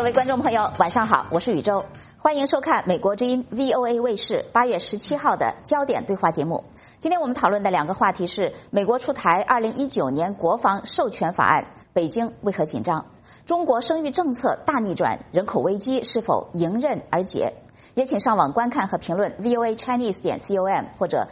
位观众朋友，晚上好，我是宇宙，欢迎收看美国之音 VOA 卫视8月17号的焦点对话节目。今天我们讨论的两个话题是：美国出台2019年国防授权法案，北京为何紧张？中国生育政策大逆转，人口危机是否迎刃而解？也请上网观看和评论 voachinese.com 或者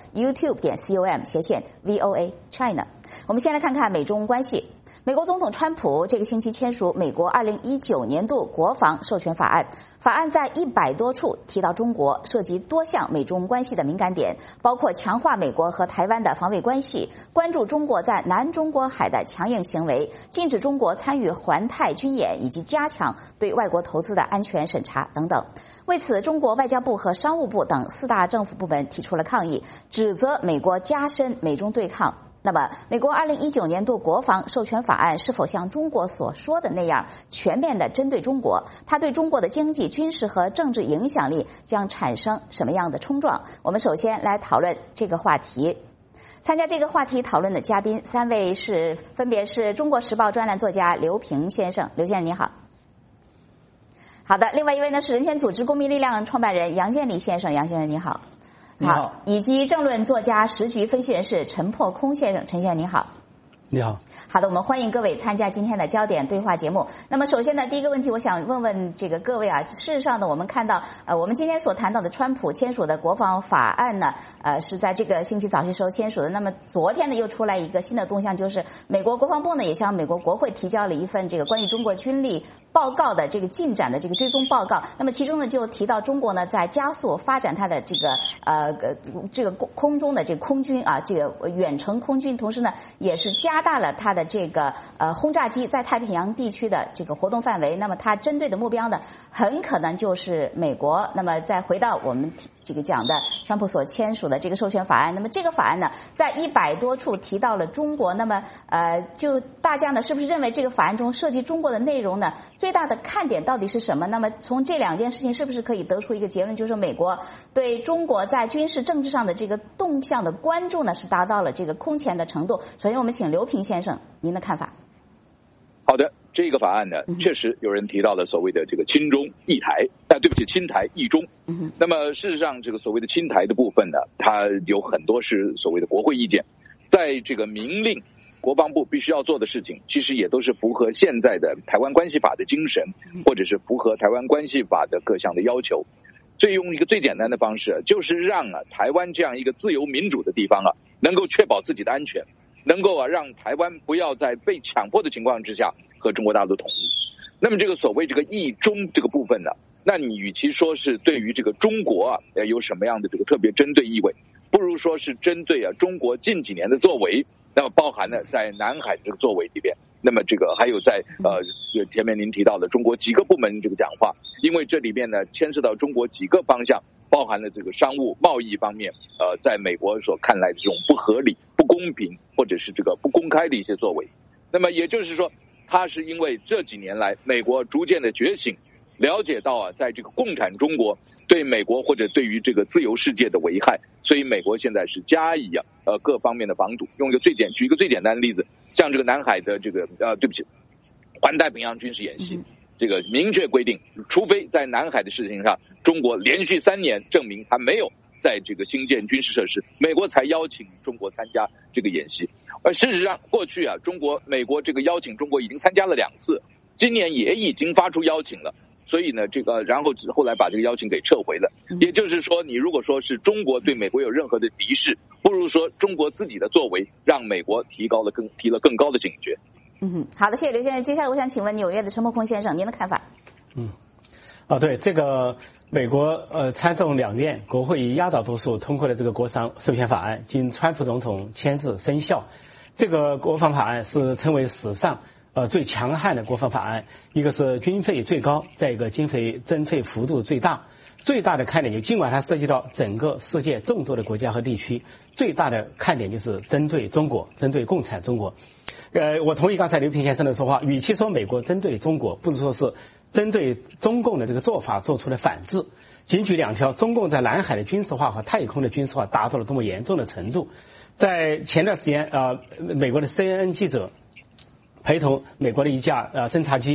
youtube.com/VOA China。我们先来看看美中关系。美国总统川普这个星期签署美国2019年度国防授权法案，法案在100多处提到中国，涉及多项美中关系的敏感点，包括强化美国和台湾的防卫关系，关注中国在南中国海的强硬行为，禁止中国参与环太军演，以及加强对外国投资的安全审查等等。为此，中国外交部和商务部等4大政府部门提出了抗议，指责美国加深美中对抗。那么，美国2019年度国防授权法案是否像中国所说的那样全面地针对中国？它对中国的经济、军事和政治影响力将产生什么样的冲撞？我们首先来讨论这个话题。参加这个话题讨论的嘉宾3位分别是中国时报专栏作家刘平先生，刘先生你好。好的，另外一位呢是人权组织公民力量创办人杨建立先生，杨先生你好。 你好， 以及政论作家、时局分析人士陈破空先生，陈先生你好。 你好。 好的，我们欢迎各位参加今天的焦点对话节目。那么首先呢，第一个问题我想问问这个各位啊，事实上呢，我们看到我们今天所谈到的川普签署的国防法案呢，是在这个星期早些时候签署的。那么昨天呢，又出来一个新的动向，就是美国国防部呢也向美国国会提交了一份这个关于中国军力报告的这个进展的这个追踪报告。那么其中呢就提到中国呢在加速发展它的这个空中的这个空军啊，这个远程空军，同时呢也是加大了它的这个轰炸机在太平洋地区的这个活动范围。那么它针对的目标呢很可能就是美国。那么再回到我们这个讲的川普所签署的这个授权法案，那么这个法案呢在100多处提到了中国。那么就大家呢是不是认为这个法案中涉及中国的内容呢最大的看点到底是什么？那么从这两件事情是不是可以得出一个结论，就是美国对中国在军事政治上的这个动向的关注呢是达到了这个空前的程度？首先我们请刘平先生您的看法。 好的，这个法案呢确实有人提到了所谓的这个亲中抑台，对不起，亲台抑中。那么事实上这个所谓的亲台的部分呢，它有很多是所谓的国会意见，在这个明令国防部必须要做的事情，其实也都是符合现在的台湾关系法的精神，或者是符合台湾关系法的各项的要求。所以用一个最简单的方式，就是让台湾这样一个自由民主的地方能够确保自己的安全，能够让台湾不要在被强迫的情况之下和中国大陆统一。那么这个所谓这个抑中这个部分呢，那你与其说是对于这个中国有什么样的这个特别针对意味，不如说是针对中国近几年的作为，那么包含了在南海这个作为里边，那么这个还有在前面您提到的中国几个部门这个讲话，因为这里面呢牵涉到中国几个方向，包含了这个商务贸易方面，在美国所看来的这种不合理、不公平或者是这个不公开的一些作为。那么也就是说，它是因为这几年来美国逐渐的觉醒，了解到在这个共产中国对美国或者对于这个自由世界的危害，所以美国现在是加以各方面的防堵。举一个最简单的例子，像这个南海的这个对不起，环太平洋军事演习，这个明确规定，除非在南海的事情上，中国连续3年证明它没有在这个新建军事设施，美国才邀请中国参加这个演习。而事实上，过去美国这个邀请中国已经参加了2次，今年也已经发出邀请了。所以呢，然后来把这个邀请给撤回了。也就是说，你如果说是中国对美国有任何的敌视，不如说中国自己的作为让美国提了更高的警觉。 好的，谢谢刘先生。接下来我想请问纽约的陈破空先生，您的看法？ 对这个美国参众两院国会以压倒多数通过了这个国防授权法案，经川普总统签字生效。这个国防法案是称为史上最强悍的国防法案，一个是军费最高，再一个经费增费幅度最大。最大的看点就尽管它涉及到整个世界众多的国家和地区，最大的看点就是针对中国，针对共产中国。我同意刚才刘平先生的说话，与其说美国针对中国，不如说是针对中共的这个做法做出了反制。仅举2条，中共在南海的军事化和太空的军事化达到了多么严重的程度。在前段时间美国的 CNN 记者陪同美国的一架侦察机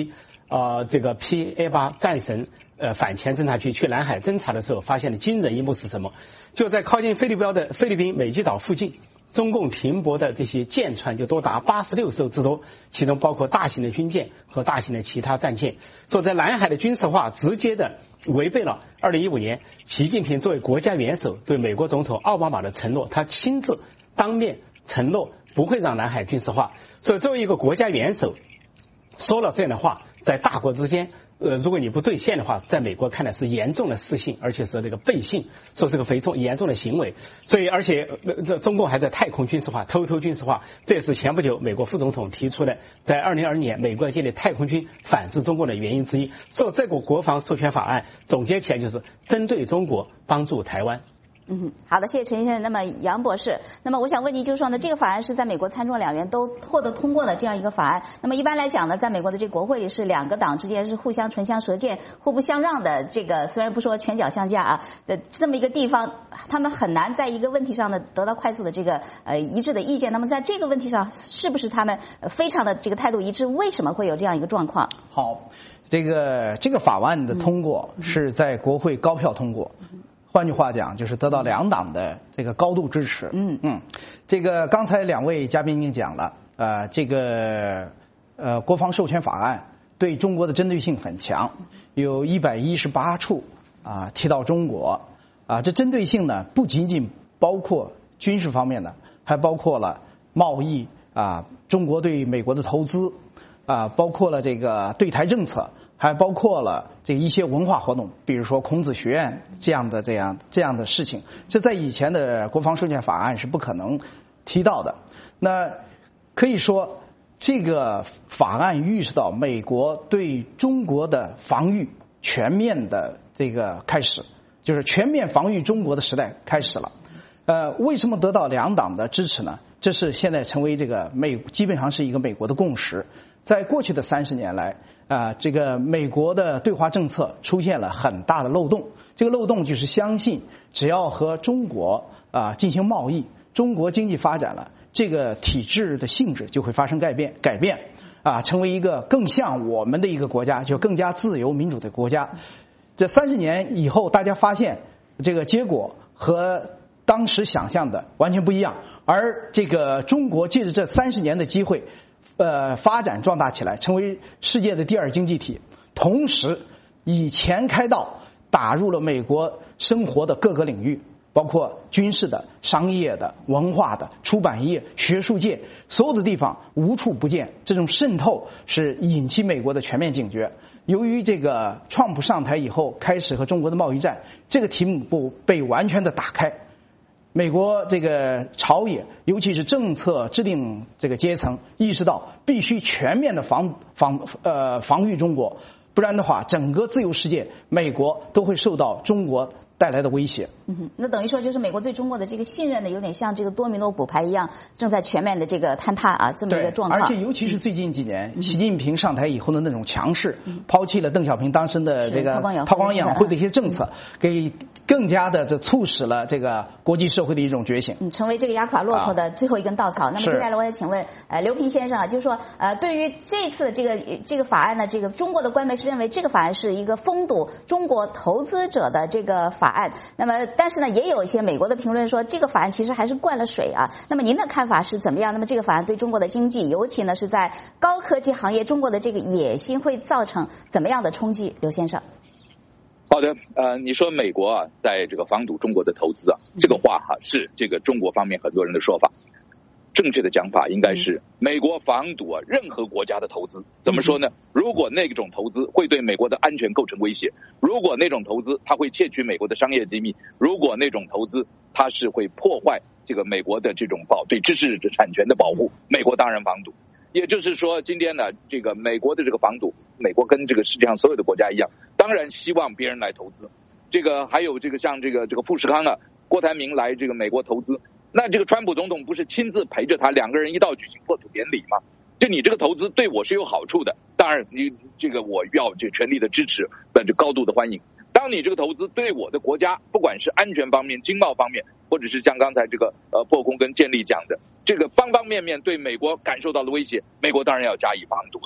这个 P-A8战神反潜侦察区去南海侦察的时候，发现的惊人一幕是什么？就在靠近菲律宾美济岛附近，中共停泊的这些舰船就多达86艘之多，其中包括大型的军舰和大型的其他战舰。所以在南海的军事化直接的违背了2015年习近平作为国家元首对美国总统奥巴马的承诺，他亲自当面承诺不会让南海军事化。所以作为一个国家元首说了这样的话，在大国之间如果你不兑现的话，在美国看来是严重的失信，而且是这个背信，说是个非常严重的行为。所以，而且这中共还在太空军事化、偷偷军事化，这也是前不久美国副总统提出的，在2022年美国要建立太空军反制中共的原因之一。所以，这个国防授权法案总结起来就是针对中国，帮助台湾。 好的，谢谢陈先生。那么杨博士，那么我想问你，就是说呢，这个法案是在美国参众两院都获得通过的这样一个法案。那么一般来讲呢，在美国的这个国会里是两个党之间是互相唇枪舌剑、互不相让的，这个虽然不说拳脚相加啊的这么一个地方，他们很难在一个问题上呢得到快速的这个一致的意见。那么在这个问题上，是不是他们非常的这个态度一致？为什么会有这样一个状况？ 好，这个法案的通过是在国会高票通过。换句话讲，就是得到两党的这个高度支持。这个刚才两位嘉宾已经讲了，这个国防授权法案对中国的针对性很强，有118处提到中国这针对性呢不仅仅包括军事方面的，还包括了贸易中国对美国的投资包括了这个对台政策。还包括了这一些文化活动，比如说孔子学院这样的事情，这在以前的国防授权法案是不可能提到的。那可以说，这个法案预示到美国对中国的防御全面的这个开始，就是全面防御中国的时代开始了。为什么得到两党的支持呢？这是现在成为这个基本上是一个美国的共识。在过去的30年来这个美国的对华政策出现了很大的漏洞。这个漏洞就是相信只要和中国进行贸易，中国经济发展了，这个体制的性质就会发生改变成为一个更像我们的一个国家，就更加自由民主的国家。这30年以后，大家发现这个结果和当时想象的完全不一样，而这个中国借着这30年的机会发展壮大起来，成为世界的第2经济体，同时以钱开道，打入了美国生活的各个领域，包括军事的、商业的、文化的、出版业、学术界，所有的地方无处不见。这种渗透是引起美国的全面警觉。由于这个川普上台以后开始和中国的贸易战，这个题目被完全的打开。美国这个朝野，尤其是政策制定这个阶层，意识到必须全面的防御中国，不然的话，整个自由世界，美国都会受到中国带来的威胁。 那等于说就是美国对中国的这个信任呢，有点像这个多米诺骨牌一样，正在全面的这个坍塌这么一个状况。 而且尤其是最近几年，习近平上台以后的那种强势，抛弃了邓小平当时的这个韬光养晦的一些政策，给更加的促使了这个国际社会的一种觉醒， 成为这个压垮骆驼的最后一根稻草。那么接下来我也请问刘平先生就是说对于这次这个法案呢，这个中国的官媒是认为这个法案是一个封堵中国投资者的这个法案。那么但是呢，也有一些美国的评论说这个法案其实还是灌了水那么您的看法是怎么样？那么这个法案对中国的经济，尤其呢是在高科技行业，中国的这个野心会造成怎么样的冲击？刘先生。 好的，你说美国在这个防堵中国的投资这个话是这个中国方面很多人的说法。正确的讲法应该是美国防堵任何国家的投资。怎么说呢？如果那种投资会对美国的安全构成威胁，如果那种投资它会窃取美国的商业机密，如果那种投资它是会破坏这个美国的这种对知识产权的保护，美国当然防堵。也就是说，今天呢，这个美国的这个防堵，美国跟这个世界上所有的国家一样，当然希望别人来投资。这个还有这个像这个富士康郭台铭来这个美国投资，那这个川普总统不是亲自陪着他2个人一道举行破土典礼吗？就你这个投资对我是有好处的，当然你这个我要这全力的支持，高度的欢迎。当你这个投资对我的国家，不管是安全方面、经贸方面，或者是像刚才这个破空跟建立讲的，这个方方面面对美国感受到了威胁，美国当然要加以防堵了。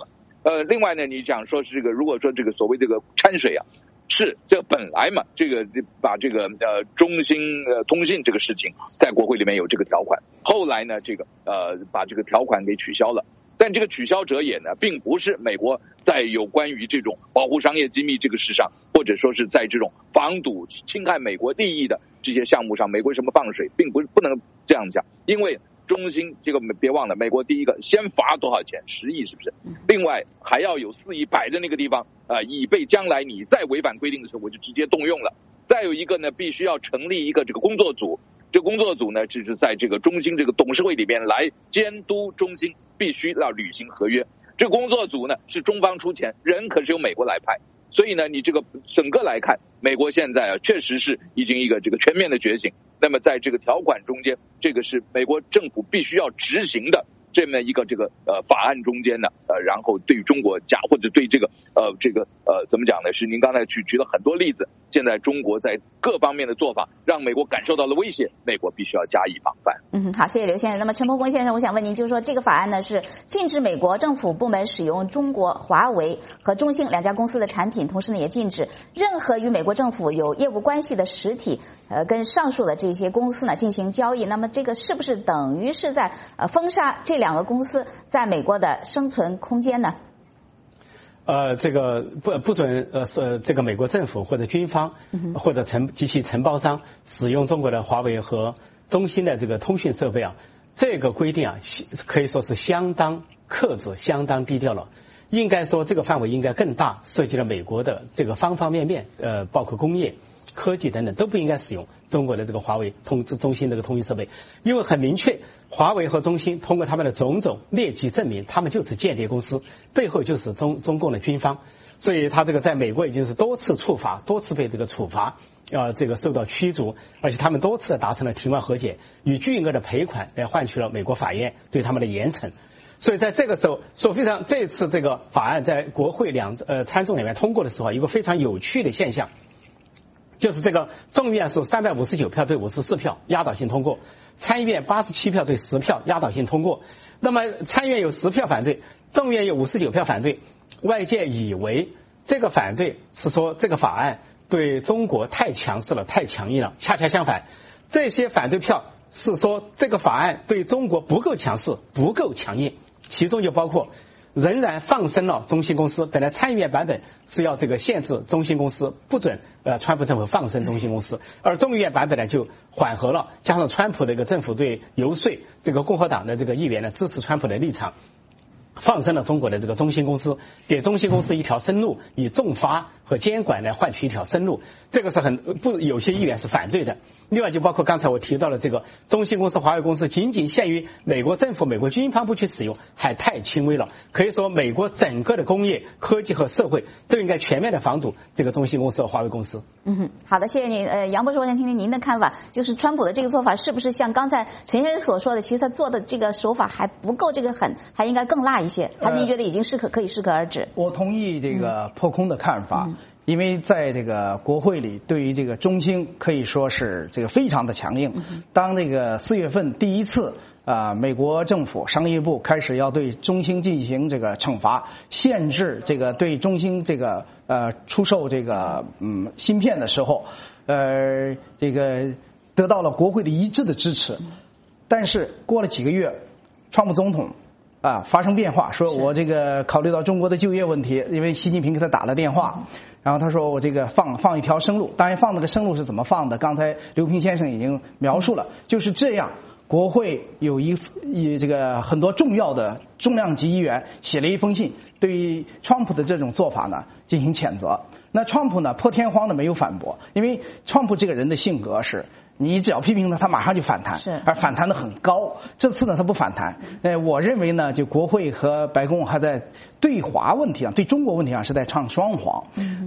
另外呢，你讲说是这个，如果说这个所谓这个掺水啊，是这本来嘛，这个把这个中兴通信这个事情在国会里面有这个条款，后来呢这个把这个条款给取消了。但这个取消者也呢，并不是美国在有关于这种保护商业机密这个事上，或者说是在这种防堵侵害美国利益的这些项目上，美国什么放水，并不能这样讲。因为中兴这个别忘了，美国第一个先罚多少钱，10亿是不是？另外还要有4亿摆在那个地方以备将来你再违反规定的时候，我就直接动用了。再有一个呢，必须要成立一个这个工作组。这个工作组呢，就是在这个中兴这个董事会里边来监督中兴必须要履行合约。这个工作组呢是中方出钱，人可是由美国来派，所以呢，你这个整个来看，美国现在确实是已经一个这个全面的觉醒。那么在这个条款中间，这个是美国政府必须要执行的这么一个这个法案中间呢，然后对中国或者对这个怎么讲呢？是您刚才举了很多例子，现在中国在各方面的做法让美国感受到了威胁，美国必须要加以防范。 好，谢谢刘先生。那么陈鹏先生，我想问您，就是说这个法案呢是禁止美国政府部门使用中国华为和中兴2家公司的产品，同时呢也禁止任何与美国政府有业务关系的实体跟上述的这些公司呢进行交易。那么这个是不是等于是在封杀这2个公司在美国的生存空间呢？ 这个不准这个美国政府或者军方或者及其承包商使用中国的华为和中兴的这个通讯设备啊，这个规定啊可以说是相当克制、相当低调了。应该说这个范围应该更大，涉及了美国的这个方方面面，包括工业、科技等等都不应该使用中国的这个华为中兴这个通讯设备，因为很明确，华为和中兴通过他们的种种劣迹证明，他们就是间谍公司，背后就是中共的军方，所以他这个在美国已经是多次触法，多次被这个处罚，这个受到驱逐，而且他们多次的达成了庭外和解，以巨额的赔款来换取了美国法院对他们的严惩。所以在这个时候，说非常这次这个法案在国会参众两院通过的时候，一个非常有趣的现象。就是这个众议院是359票对54票压倒性通过，参议院87票对10票压倒性通过。那么参议院有10票反对，众议院有59票反对。外界以为这个反对是说这个法案对中国太强势了、太强硬了，恰恰相反，这些反对票是说这个法案对中国不够强势、不够强硬，其中就包括仍然放生了中兴公司。本来参议院版本是要这个限制中兴公司，不准川普政府放生中兴公司，而众议院版本呢就缓和了，加上川普的一个政府对游说这个共和党的这个议员呢支持川普的立场，放生了中国的这个中兴公司，给中兴公司一条生路，以重罚和监管来换取一条生路，这个是有些议员是反对的。另外就包括刚才我提到的这个中兴公司、华为公司仅仅限于美国政府、美国军方不去使用，还太轻微了。可以说美国整个的工业、科技和社会都应该全面的防堵这个中兴公司和华为公司。 好的，谢谢您。杨博士，我想听听您的看法，就是川普的这个做法是不是像刚才陈先生所说的，其实他做的这个手法还不够这个狠，还应该更辣一些？还是您觉得已经可以适可而止？ 我同意这个破空的看法。因为在这个国会里，对于这个中兴可以说是这个非常的强硬。当这个4月份第一次美国政府商业部开始要对中兴进行这个惩罚，限制这个对中兴这个出售这个芯片的时候，这个得到了国会的一致的支持。但是过了几个月，川普总统发生变化，说我这个考虑到中国的就业问题，因为习近平给他打了电话。然后他说我这个放一条生路，当然放那个生路是怎么放的，刚才刘平先生已经描述了，就是这样。国会有这个很多重要的重量级议员写了一封信，对于川普的这种做法呢进行谴责。那川普呢破天荒的没有反驳，因为川普这个人的性格是，你只要批评他马上就反弹，而反弹的很高。这次呢他不反弹。我认为呢，就国会和白宫还在对华问题上、对中国问题上是在唱双簧。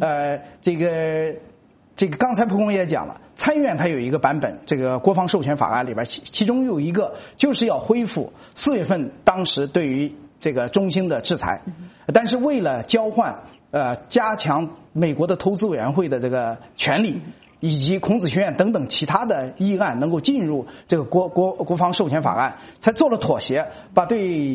这个刚才蒲公也讲了，参议院它有一个版本，这个国防授权法案里边，其中有一个就是要恢复4月份当时对于这个中兴的制裁，但是为了交换加强美国的投资委员会的这个权利，以及孔子学院等等其他的议案能够进入这个国防授权法案，才做了妥协，把对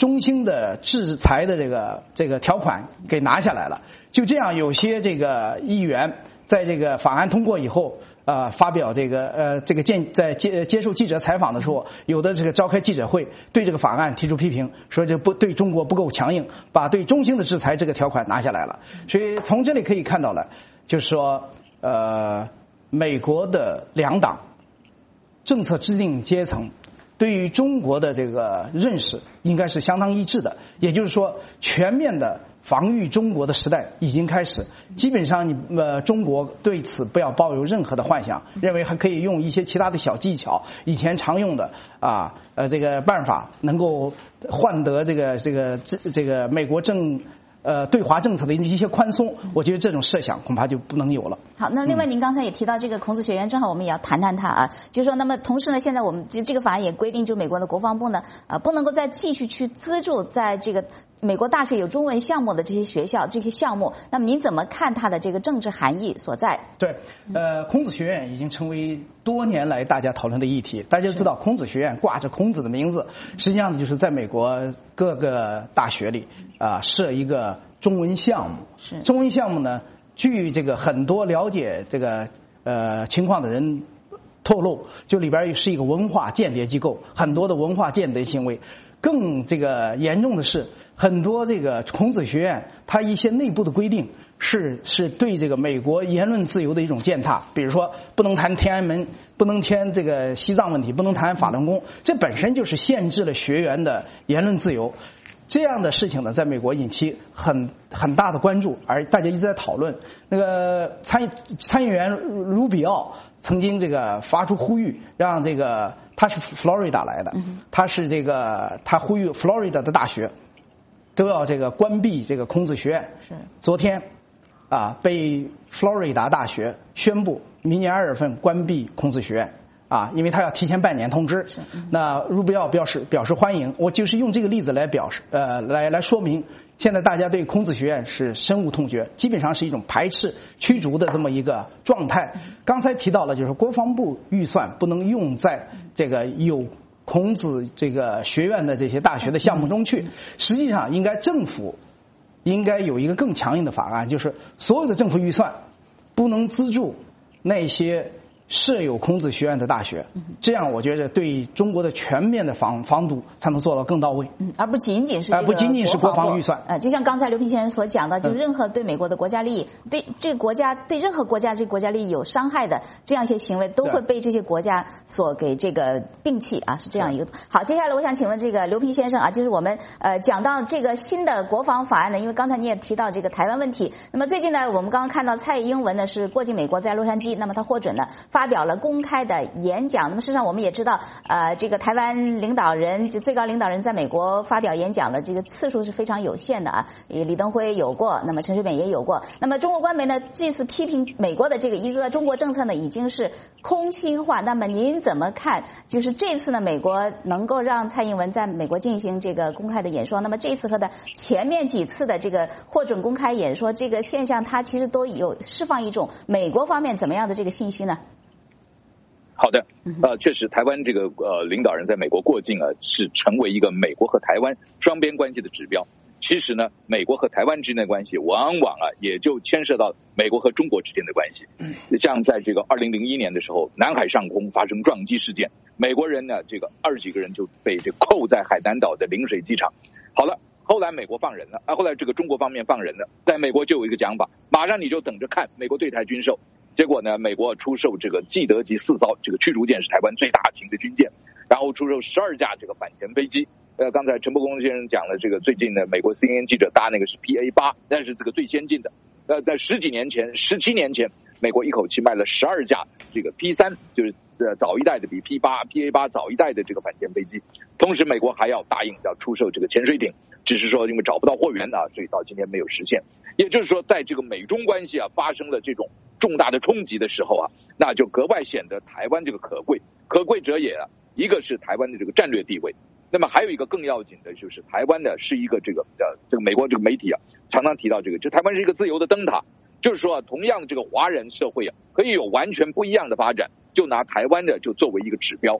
中兴的制裁的这个条款给拿下来了。就这样，有些这个议员在这个法案通过以后，发表在接受记者采访的时候，有的这个召开记者会，对这个法案提出批评，说这对中国不够强硬，把对中兴的制裁这个条款拿下来了。所以从这里可以看到了，就是说美国的两党政策制定阶层对于中国的这个认识应该是相当一致的，也就是说，全面的防御中国的时代已经开始。基本上中国对此不要抱有任何的幻想，认为还可以用一些其他的小技巧，以前常用的这个办法，能够换得这个美国对华政策的一些宽松，我觉得这种设想恐怕就不能有了。 好，那另外您刚才也提到这个孔子学院，正好我们也要谈谈它啊，就是说，那么同时呢，现在我们这个法案也规定，就美国的国防部呢，不能够再继续去资助在这个美国大学有中文项目的这些学校这些项目，那么您怎么看它的这个政治含义所在？ 对，孔子学院已经成为多年来大家讨论的议题。大家知道，孔子学院挂着孔子的名字，实际上就是在美国各个大学里设一个中文项目。是中文项目呢，据这个很多了解这个情况的人透露，就里边是一个文化间谍机构，很多的文化间谍行为。更这个严重的是，很多这个孔子学院它一些内部的规定是对这个美国言论自由的一种践踏。比如说，不能谈天安门，不能谈这个西藏问题，不能谈法轮功，这本身就是限制了学员的言论自由。这样的事情呢，在美国引起很大的关注，而大家一直在讨论。那个参议员卢比奥曾经这个发出呼吁，让这个他是佛罗里达来的，他呼吁佛罗里达的大学都要这个关闭这个孔子学院。是昨天被佛罗里达大学宣布明年2月份关闭孔子学院。因为他要提前半年通知。那卢比奥表示欢迎。我就是用这个例子来来说明，现在大家对孔子学院是深恶痛绝，基本上是一种排斥、驱逐的这么一个状态。刚才提到了，就是国防部预算不能用在这个有孔子这个学院的这些大学的项目中去。实际上，政府应该有一个更强硬的法案，就是所有的政府预算不能资助那些设有孔子学院的大学，这样我觉得对中国的全面的防堵才能做到更到位。 而不仅仅是国防预算。 就像刚才刘平先生所讲的，就任何对美国的国家利益，对这个国家，对任何国家这个国家利益有伤害的这样一些行为，都会被这些国家所给这个摒弃是这样一个。好，接下来我想请问这个刘平先生就是我们讲到这个新的国防法案呢，因为刚才你也提到这个台湾问题，那么最近呢，我们刚刚看到蔡英文呢是过境美国，在洛杉矶，那么他获准呢发表了公开的演讲。那么事实上我们也知道，这个台湾领导人就最高领导人在美国发表演讲的这个次数是非常有限的李登辉有过，那么陈水扁也有过。那么中国官媒呢这次批评美国的这个一个中国政策呢已经是空心化。那么您怎么看？就是这次呢，美国能够让蔡英文在美国进行这个公开的演说，那么这次和的前面几次的这个获准公开演说这个现象，它其实都有释放一种美国方面怎么样的这个信息呢？ 好的，确实，台湾这个领导人在美国过境是成为一个美国和台湾双边关系的指标。其实呢，美国和台湾之间的关系，往往也就牵涉到美国和中国之间的关系。像在这个2001年的时候，南海上空发生撞击事件，美国人呢，这个20几个人就被扣在海南岛的陵水机场。好了，后来美国放人了，后来这个中国方面放人了，在美国就有一个讲法，马上你就等着看美国对台军售。结果呢，美国出售这个基德级4艘这个驱逐舰，是台湾最大型的军舰，然后出售12架这个反潜飞机。刚才陈伯公先生讲了，这个最近的美国 CNN 记者搭那个是 PA8， 但是这个最先进的。在17年前，美国一口气卖了12架这个 P3， 就是早一代的比 PA8 早一代的这个反潜飞机。同时，美国还要答应要出售这个潜水艇，只是说因为找不到货源所以到今天没有实现。也就是说，在这个美中关系发生了这种重大的冲击的时候那就格外显得台湾这个可贵者也一个是台湾的这个战略地位，那么还有一个更要紧的就是台湾呢是一个这个美国这个媒体常常提到这个，就台湾是一个自由的灯塔，就是说同样的这个华人社会可以有完全不一样的发展，就拿台湾的就作为一个指标。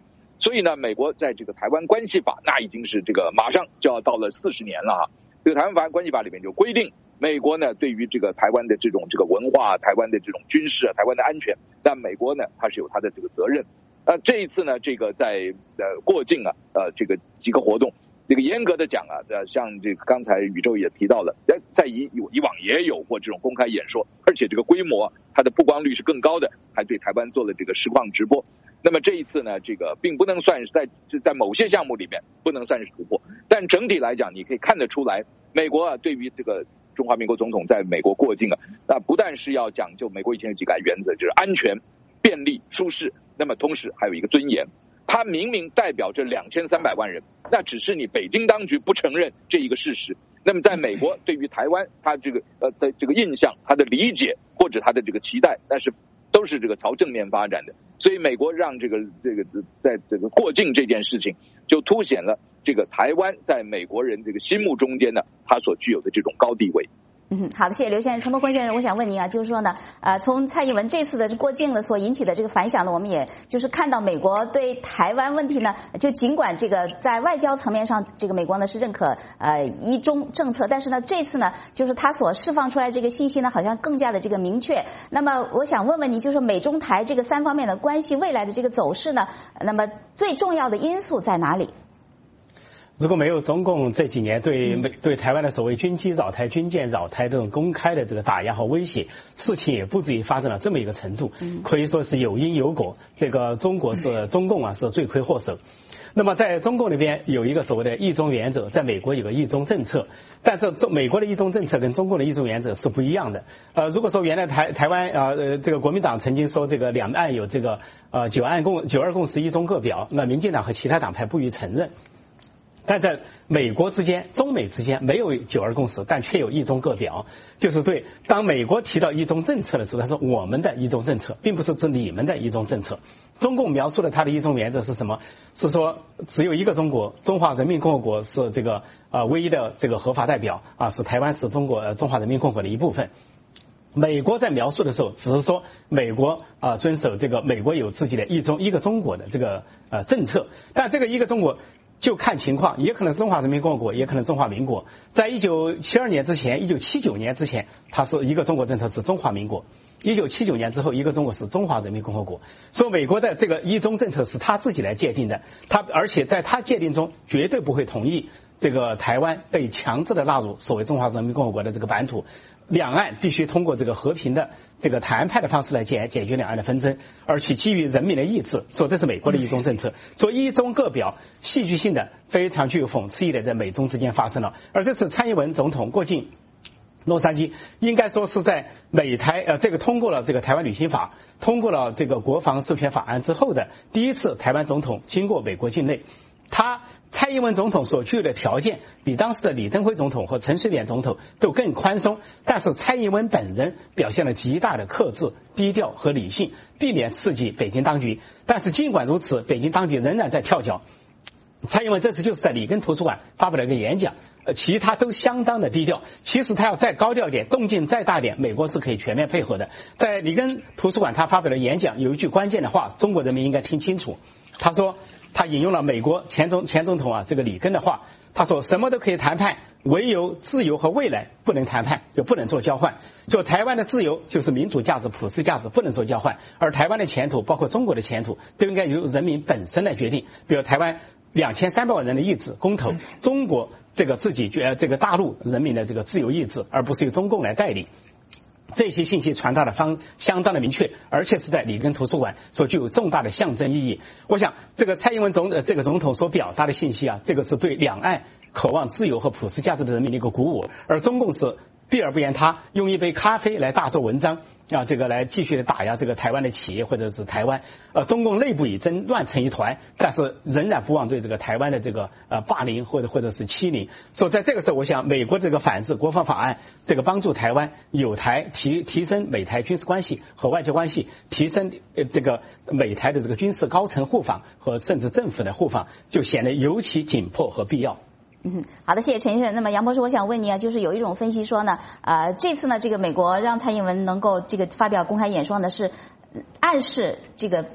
所以呢，美国在这个台湾关系法，那已经是这个马上就要到了40年了啊。这个台湾关系法里面就规定，美国呢对于这个台湾的这种文化、台湾的这种军事、台湾的安全，但美国呢它是有它的这个责任。这一次呢，这个在过境啊，这个几个活动，这个严格的讲啊，像这个刚才宇宙也提到了，在以往也有过这种公开演说，而且这个规模它的曝光率是更高的，还对台湾做了这个实况直播。那么这一次呢，这个并不能算是在某些项目里面不能算是突破，但整体来讲，你可以看得出来，美国啊对于这个中华民国总统在美国过境啊，那不但是要讲究美国以前有几个原则，就是安全、便利、舒适，那么同时还有一个尊严。它明明代表着2300万人，那只是你北京当局不承认这一个事实。那么在美国对于台湾，它这个的这个印象、它的理解或者它的这个期待，但是都是这个朝正面发展的。所以美国让这个在这个过境这件事情，就凸显了这个台湾在美国人这个心目中间呢，它所具有的这种高地位。 好的，谢谢刘先生。陈伯坤先生，我想问您啊，就是说呢，从蔡英文这次的过境的所引起的这个反响呢，我们也就是看到美国对台湾问题呢，就尽管这个在外交层面上，这个美国呢是认可一中政策，但是呢，这次呢，就是他所释放出来这个信息呢，好像更加的这个明确。那么我想问问你，就是美中台这个3方面的关系未来的这个走势呢，那么最重要的因素在哪里？ 如果没有中共这几年对台湾的所谓军机扰台、军舰扰台这种公开的这个打压和威胁，事情也不至于发展到这么一个程度。可以说是有因有果。这个中共啊是罪魁祸首。那么在中共那边有一个所谓的一中原则，在美国有个一中政策，但美国的一中政策跟中共的一中原则是不一样的。如果说原来台湾这个国民党曾经说这个两岸有这个九二共识一中各表，那民进党和其他党派不予承认。但在美国之间、中美之间没有9·2共识，但却有一中各表，就是对当美国提到一中政策的时候，它是我们的一中政策，并不是指你们的一中政策。中共描述的它的一中原则是什么？是说只有一个中国，中华人民共和国是这个唯一的这个合法代表啊，是台湾是中华人民共和国的一部分。美国在描述的时候，只是说美国遵守这个美国有自己的一个中国的这个政策，但这个一个中国就看情况，也可能是中华人民共和国，也可能中华民国。在1972年之前、1979年之前，它是一个中国政策是中华民国；1979年之后，一个中国是中华人民共和国。所以美国的这个一中政策是他自己来界定的，而且在他界定中绝对不会同意这个台湾被强制的纳入所谓中华人民共和国的这个版图。两岸必须通过这个和平的这个谈判的方式来解决两岸的纷争，而且基于人民的意志，说这是美国的一中政策。说一中各表，戏剧性的非常具有讽刺意义的在美中之间发生了。而这次蔡英文总统过境洛杉矶，应该说是在美台这个通过了这个台湾旅行法，通过了这个国防授权法案之后的第一次台湾总统经过美国境内。蔡英文总统所具有的条件比当时的李登辉总统和陈水扁总统都更宽松，但是蔡英文本人表现了极大的克制、低调和理性，避免刺激北京当局。但是尽管如此，北京当局仍然在跳脚。蔡英文这次就是在里根图书馆发表了一个演讲，其他都相当的低调。其实他要再高调一点，动静再大一点，美国是可以全面配合的。在里根图书馆他发表了演讲，有一句关键的话，中国人民应该听清楚。他说，他引用了美国前总统这个里根的话，他说什么都可以谈判，唯有自由和未来不能谈判，就不能做交换。就台湾的自由就是民主价值、普世价值，不能做交换。而台湾的前途，包括中国的前途，都应该由人民本身来决定。比如台湾2300万人的意志公投，中国这个自己这个大陆人民的这个自由意志，而不是由中共来带领。这些信息传达的相当的明确，而且是在里根图书馆所具有重大的象征意义。我想这个蔡英文这个总统所表达的信息啊，这个是对两岸渴望自由和普世价值的人民的一个鼓舞，而中共是避而不言他，用一杯咖啡来大做文章啊，这个来继续的打压这个台湾的企业或者是台湾。中共内部已经乱成一团，但是仍然不忘对这个台湾的这个霸凌或者是欺凌。所以在这个时候，我想美国这个反制国防法案，这个帮助台湾有台提升美台军事关系和外交关系，提升这个美台的这个军事高层互访和甚至政府的互访，就显得尤其紧迫和必要。 好的，谢谢陈先生。那么杨博士，我想问你啊，就是有一种分析说呢，这次呢，这个美国让蔡英文能够这个发表公开演说呢，是暗示这个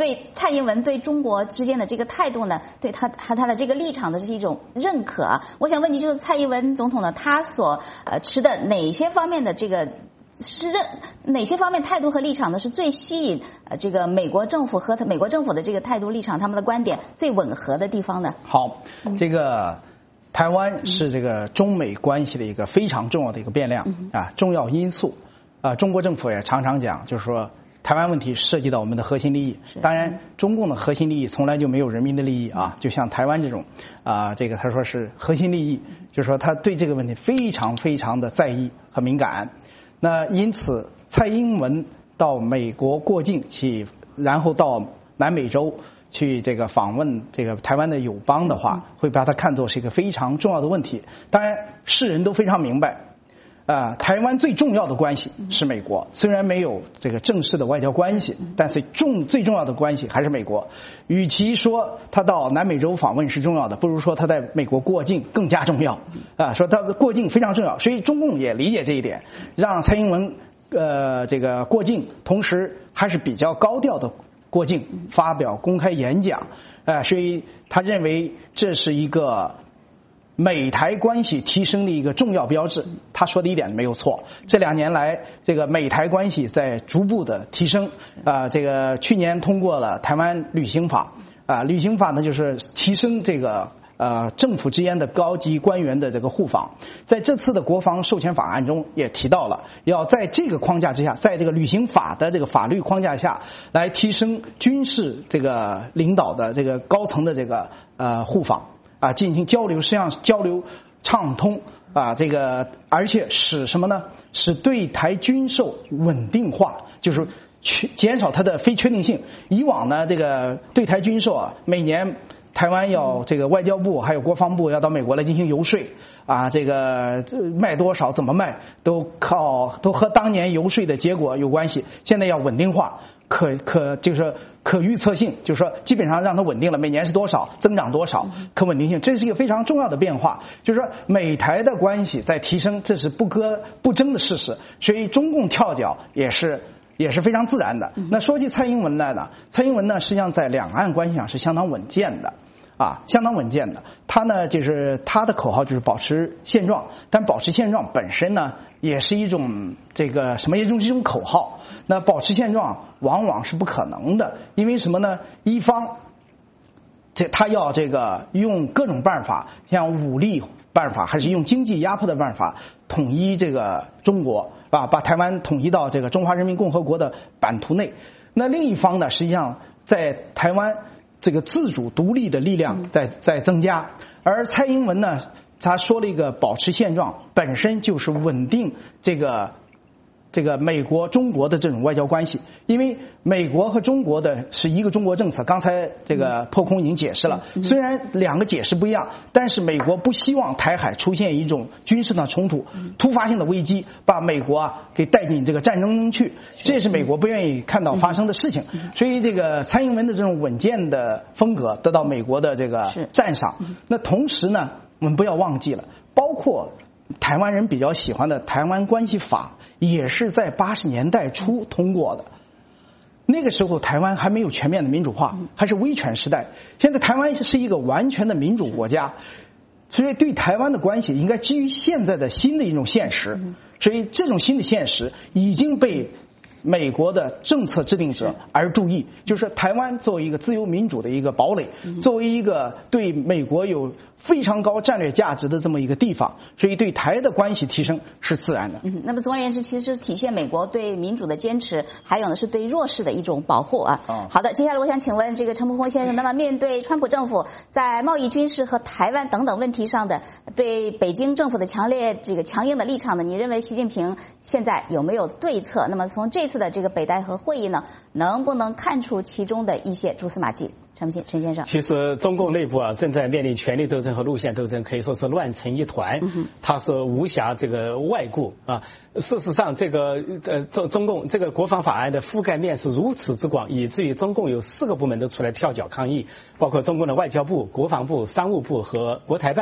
对蔡英文对中国之间的这个态度呢，对他的这个立场的是一种认可啊。我想问你，就是蔡英文总统呢，他所持的哪些方面的这个哪些方面态度和立场呢是最吸引这个美国政府和美国政府的这个态度立场，他们的观点最吻合的地方呢？ 好，这个台湾是这个中美关系的一个非常重要的一个变量重要因素中国政府也常常讲，就是说台湾问题涉及到我们的核心利益。当然，中共的核心利益从来就没有人民的利益就像台湾这种这个他说是核心利益，就是说他对这个问题非常非常的在意和敏感。那因此，蔡英文到美国过境去，然后到南美洲去这个访问这个台湾的友邦的话，会把它看作是一个非常重要的问题。当然，世人都非常明白，台湾最重要的关系是美国，虽然没有这个正式的外交关系，但是最重要的关系还是美国。与其说他到南美洲访问是重要的，不如说他在美国过境更加重要说他的过境非常重要。所以中共也理解这一点，让蔡英文这个过境，同时还是比较高调的过境，发表公开演讲所以他认为这是一个美台关系提升的一个重要标志。他说的一点没有错，这2年来这个美台关系在逐步的提升这个去年通过了台湾旅行法旅行法呢就是提升这个政府之间的高级官员的这个互访。在这次的国防授权法案中也提到了，要在这个框架之下，在这个旅行法的这个法律框架下来提升军事这个领导的这个高层的这个互访进行交流，实际上交流畅通这个而且使什么呢？使对台军售稳定化，就是减少它的非确定性。以往呢，这个对台军售每年台湾要这个外交部还有国防部要到美国来进行游说这个卖多少怎么卖都和当年游说的结果有关系。现在要稳定化，就是可预测性，就是说基本上让它稳定了，每年是多少增长多少，可稳定性，这是一个非常重要的变化。就是说美台的关系在提升，这是不争的事实，所以中共跳脚也是非常自然的。那说起蔡英文来呢，蔡英文呢实际上在两岸关系上是相当稳健的相当稳健的。他呢就是他的口号就是保持现状，但保持现状本身呢也是一种这个什么一种口号。那保持现状往往是不可能的，因为什么呢？一方他要这个用各种办法，像武力办法还是用经济压迫的办法统一这个中国把台湾统一到这个中华人民共和国的版图内。那另一方呢，实际上在台湾这个自主独立的力量在增加，而蔡英文呢，他说了一个保持现状，本身就是稳定这个美国中国的这种外交关系。因为美国和中国的是一个中国政策，刚才这个破空已经解释了，虽然两个解释不一样，但是美国不希望台海出现一种军事的冲突，突发性的危机把美国给带进这个战争中去，这是美国不愿意看到发生的事情。所以这个蔡英文的这种稳健的风格得到美国的这个赞赏。那同时呢，我们不要忘记了，包括台湾人比较喜欢的台湾关系法也是在80年代初通过的。那个时候台湾还没有全面的民主化，还是威权时代。现在台湾是一个完全的民主国家，所以对台湾的关系应该基于现在的新的一种现实。所以这种新的现实已经被美国的政策制定者而注意，就是台湾作为一个自由民主的一个堡垒，作为一个对美国有非常高战略价值的这么一个地方，所以对台的关系提升是自然的。 那么总而言之，其实是体现美国对民主的坚持，还有呢是对弱势的一种保护好的，接下来我想请问这个陈伯宏先生，那么面对川普政府在贸易、军事和台湾等等问题上的对北京政府的强硬的立场呢，你认为习近平现在有没有对策？那么从这次的这个北戴河会议呢，能不能看出其中的一些蛛丝马迹？陈先生， 其实中共内部正在面临权力斗争和路线斗争，可以说是乱成一团，它是无暇这个外顾事实上，这个中共这个国防法案的覆盖面是如此之广，以至于中共有4个部门都出来跳脚抗议，包括中共的外交部、国防部、商务部和国台办。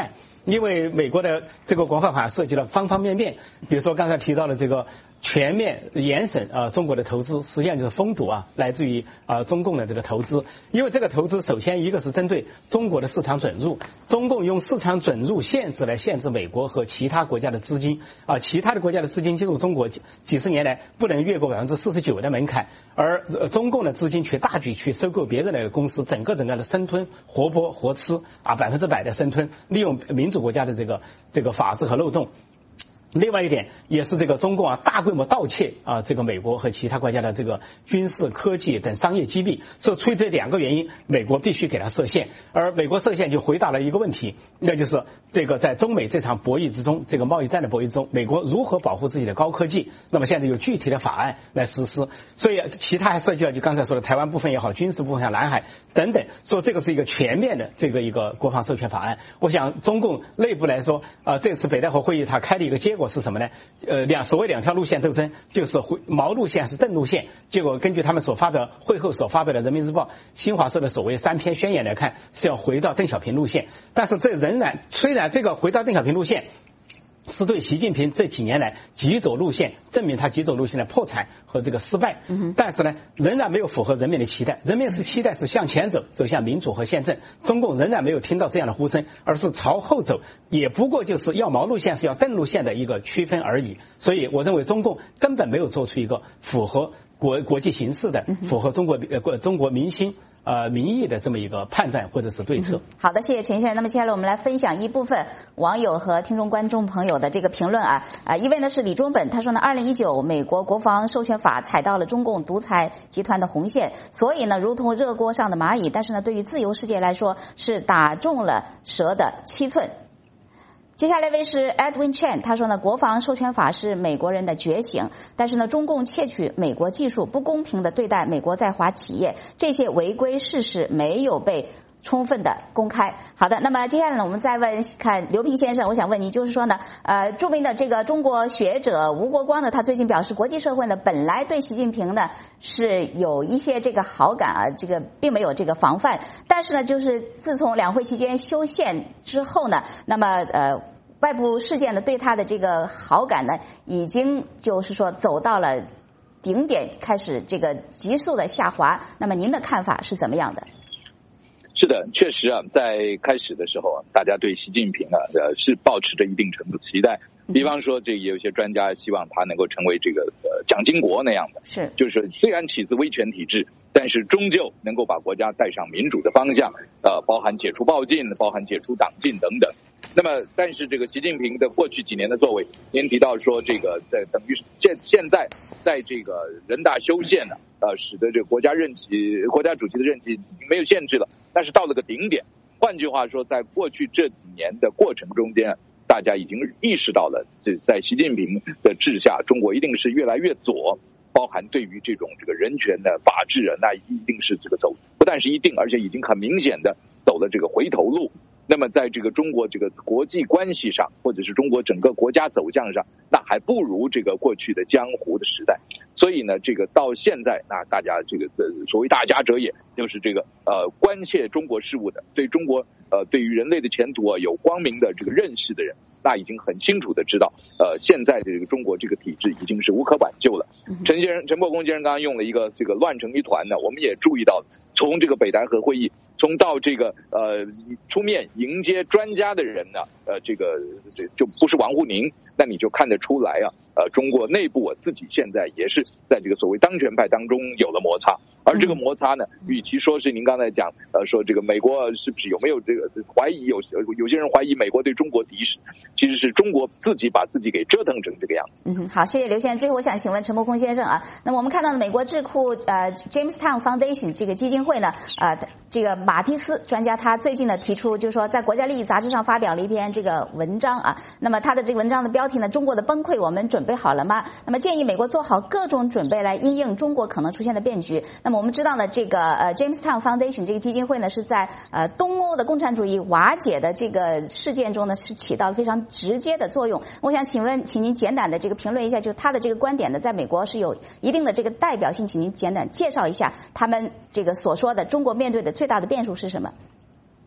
因为美国的这个国防法涉及了方方面面，比如说刚才提到的这个全面严审中国的投资，实际上就是封堵来自于中共的这个投资。因为这个投资首先一个是针对中国的市场准入，中共用市场准入限制来限制美国和其他国家的资金其他的国家的资金进入中国几十年来不能越过49%的门槛，而中共的资金却大举去收购别人的公司，整个的生吞活剥活吃100%的生吞，利用民主国家的这个法治和漏洞。另外一点也是这个中共大规模盗窃这个美国和其他国家的这个军事科技等商业机密，所以出于这2个原因，美国必须给它设限。而美国设限就回答了一个问题，那就是这个在中美这场博弈之中，这个贸易战的博弈中，美国如何保护自己的高科技，那么现在有具体的法案来实施。所以其他还涉及到就刚才说的台湾部分也好，军事部分像南海等等，说这个是一个全面的这个一个国防授权法案。我想中共内部来说这次北戴河会议它开的一个结果是什么呢？所谓2条路线斗争，就是毛路线还是邓路线。结果根据他们会后所发表的人民日报、新华社的所谓3篇宣言来看，是要回到邓小平路线。但是这虽然这个回到邓小平路线是对习近平这几年来极左路线证明他极左路线的破产和这个失败，但是呢仍然没有符合人民的期待。人民是期待是向前走，走向民主和宪政，中共仍然没有听到这样的呼声，而是朝后走，也不过就是要毛路线是要邓路线的一个区分而已。所以我认为中共根本没有做出一个符合国际形势的、符合中国民心民意的这么一个判断或者是对策。 好的，谢谢陈先生。那么接下来我们来分享一部分网友和听众观众朋友的这个评论一位呢是李忠本，他说呢，2019美国国防授权法踩到了中共独裁集团的红线，所以呢如同热锅上的蚂蚁，但是呢对于自由世界来说是打中了蛇的7寸。接下来一位是 Edwin Chen， 他说呢，国防授权法是美国人的觉醒，但是呢，中共窃取美国技术，不公平的对待美国在华企业，这些违规事实没有被充分的公开。好的，那么接下来呢，我们再看刘平先生，我想问你，就是说呢，著名的这个中国学者吴国光呢，他最近表示，国际社会呢本来对习近平呢是有一些这个好感这个并没有这个防范，但是呢，就是自从两会期间修宪之后呢，那么外部事件呢对他的这个好感呢，已经就是说走到了顶点，开始这个急速的下滑。那么您的看法是怎么样的？ 是的，确实在开始的时候大家对习近平是抱持着一定程度期待。比方说，这有些专家希望他能够成为这个蒋经国那样的，就是虽然起自威权体制，但是终究能够把国家带上民主的方向，包含解除暴禁，包含解除党禁等等。那么，但是这个习近平的过去几年的作为，您提到说这个等于现在在这个人大修宪呢，使得这个国家主席的任期没有限制了，但是到了个顶点。换句话说，在过去这几年的过程中间，大家已经意识到了，在习近平的治下，中国一定是越来越左，包含对于这个人权的法治那一定是这个走，不但是一定，而且已经很明显的走了这个回头路。那么在这个中国这个国际关系上，或者是中国整个国家走向上，那还不如这个过去的江湖的时代。所以呢，这个到现在，那大家这个所谓大家者也，就是这个关切中国事务的，对中国对于人类的前途有光明的这个认识的人，那已经很清楚的知道，现在的这个中国这个体制已经是无可挽救了。陈伯公先生刚刚用了一个这个乱成一团呢，我们也注意到，从这个北戴河会议，从到这个出面迎接专家的人呢，这就不是王沪宁，那你就看得出来中国内部自己现在也是在这个所谓当权派当中有了摩擦，而这个摩擦呢，与其说是您刚才讲说这个美国是不是有没有这个怀疑，有些人怀疑美国对中国敌视，其实是中国自己把自己给折腾成这个样子。 好，谢谢刘先生。最后我想请问陈伯空先生那么我们看到美国智库Jamestown Foundation 这个基金会呢这个马蒂斯专家他最近呢提出，就是说在国家利益杂志上发表了一篇这个文章那么他的这个文章的标题呢，中国的崩溃我们准备好了吗？那么建议美国做好各种准备来因应中国可能出现的变局。那么我们知道呢，这个Jamestown Foundation 这个基金会呢是在东欧的共产主义瓦解的这个事件中呢是起到了非常直接的作用。我想请您简短的这个评论一下，就是他的这个观点呢在美国是有一定的这个代表性，请您简短介绍一下他们这个所说的中国面对的最大的变数是什么？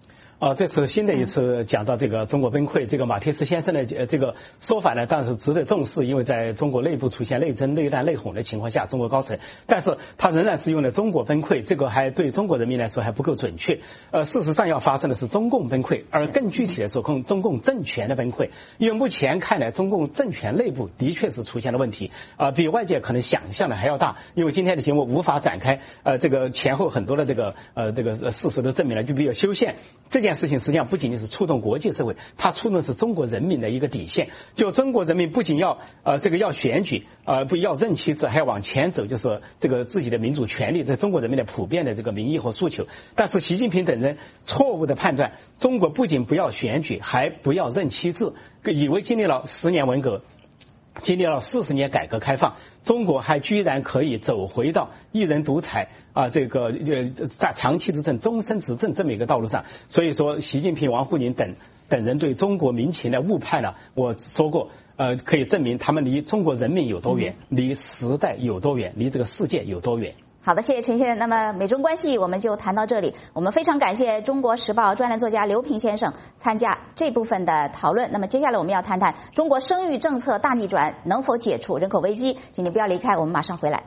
这次新的一次讲到这个中国崩溃，这个马蒂斯先生的这个说法呢，当然是值得重视，因为在中国内部出现内争、内战、内讧的情况下，中国高层，但是他仍然是用的中国崩溃，这个还对中国人民来说还不够准确。事实上要发生的是中共崩溃，而更具体的说，中共政权的崩溃。因为目前看来，中共政权内部的确是出现了问题，比外界可能想象的还要大。因为今天的节目无法展开，这个前后很多的这个事实都证明了，就比如修宪这件事情，实际上不仅仅是触动国际社会，它触动的是中国人民的一个底线。就中国人民不仅要要选举，不要任期制，还要往前走，就是这个自己的民主权利，这中国人民的普遍的这个民意和诉求。但是习近平等人错误的判断，中国不仅不要选举，还不要任期制，以为经历了10年文革，经历了40年改革开放，中国还居然可以走回到一人独裁在长期执政、终身执政这么一个道路上。所以说，习近平、王沪宁等人对中国民情的误判呢，我说过，可以证明他们离中国人民有多远，离时代有多远，离这个世界有多远。 好的，谢谢陈先生。那么美中关系我们就谈到这里。我们非常感谢中国时报专栏作家刘平先生参加这部分的讨论。那么接下来我们要谈谈中国生育政策大逆转能否解除人口危机。请你不要离开，我们马上回来。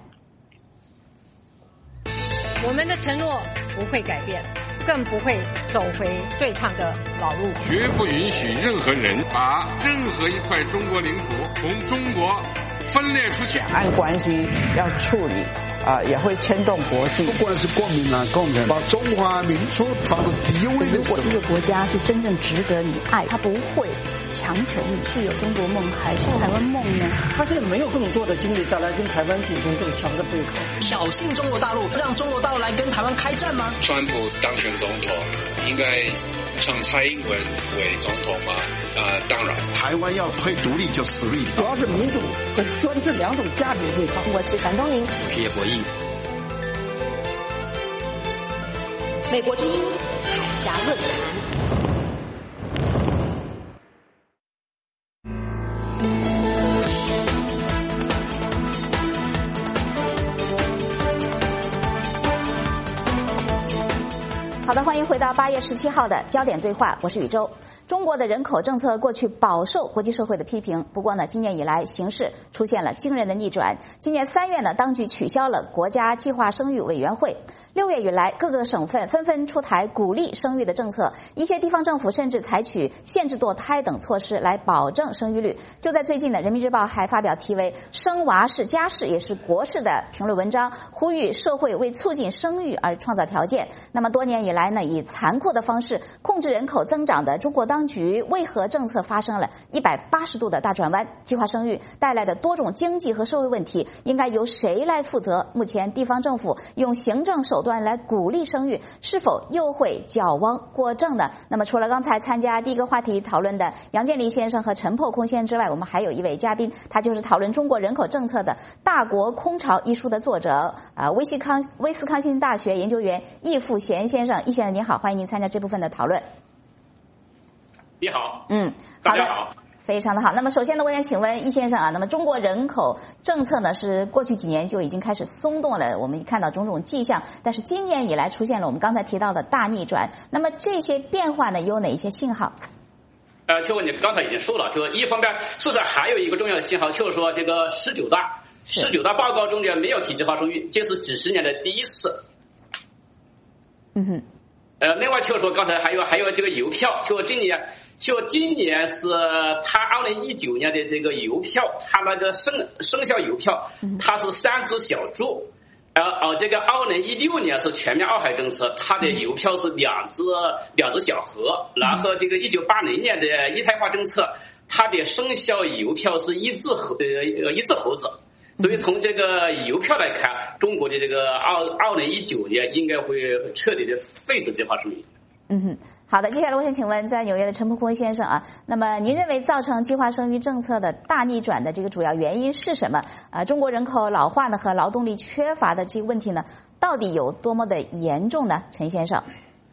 我们的承诺不会改变，更不会走回对抗的老路， 绝不允许任何人把任何一块中国领土从中国分裂出去。 两岸关系要处理也会牵动国际。 不管是国民党、共产党，把中华民族放到第一位的时候， 如果这个国家是真正值得你爱，他不会强求你是有中国梦还是台湾梦呢？ 他现在没有更多的精力再来跟台湾进行更强的对抗， 挑衅中国大陆，让中国大陆来跟台湾开战吗？ 川普当选总统，应该让蔡英文为总统吗？当然， 台湾要推独立就死路一条。 主要是民主和专制2种价值对抗。 我是樊东宁， 皮耶博弈。 美国之音海峡论坛。 好的，欢迎回到8月17号的焦点对话，我是宇宙。中国的人口政策过去饱受国际社会的批评，不过呢，今年以来形势出现了惊人的逆转。今年3月呢，当局取消了国家计划生育委员会。6月以来，各个省份纷纷出台鼓励生育的政策，一些地方政府甚至采取限制堕胎等措施来保证生育率。就在最近呢，人民日报还发表题为“生娃是家事也是国事”的评论文章，呼吁社会为促进生育而创造条件。那么多年以来呢，以残酷的方式控制人口增长的中国当局，为何政策发生了180度的大转弯？计划生育带来的多种经济和社会问题，应该由谁来负责？目前地方政府用行政手段来鼓励生育，是否又会矫枉过正呢？那么除了刚才参加第一个话题讨论的杨建立先生和陈破空先生之外，我们还有一位嘉宾，他就是讨论中国人口政策的《大国空巢》一书的作者，威斯康星大学研究员易富贤先生。易先生您好，欢迎您参加这部分的讨论。 你好， 大家好， 非常的好。那么首先呢，我想请问易先生那么中国人口政策呢是过去几年就已经开始松动了，我们看到种种迹象，但是今年以来出现了我们刚才提到的大逆转。那么这些变化呢有哪一些信号？ 就你刚才已经说了，就一方面，事实上还有一个重要的信号，就是说这个19大报告中间没有提计划生育，这是几十年的第一次。另外就是说，刚才还有这个邮票，就今年是他2019年的这个邮票，他那个生肖邮票，它是3只小猪，这个2016年是全面2孩政策，它的邮票是2只小河，然后这个1980年的一胎化政策，它的生肖邮票是一只猴子。所以从这个邮票来看，中国的这个2019年应该会彻底的废止计划生育。 好的，接下来我想请问在纽约的陈破空先生那么您认为造成计划生育政策的大逆转的这个主要原因是什么？中国人口老化呢和劳动力缺乏的这个问题呢，到底有多么的严重呢？陈先生。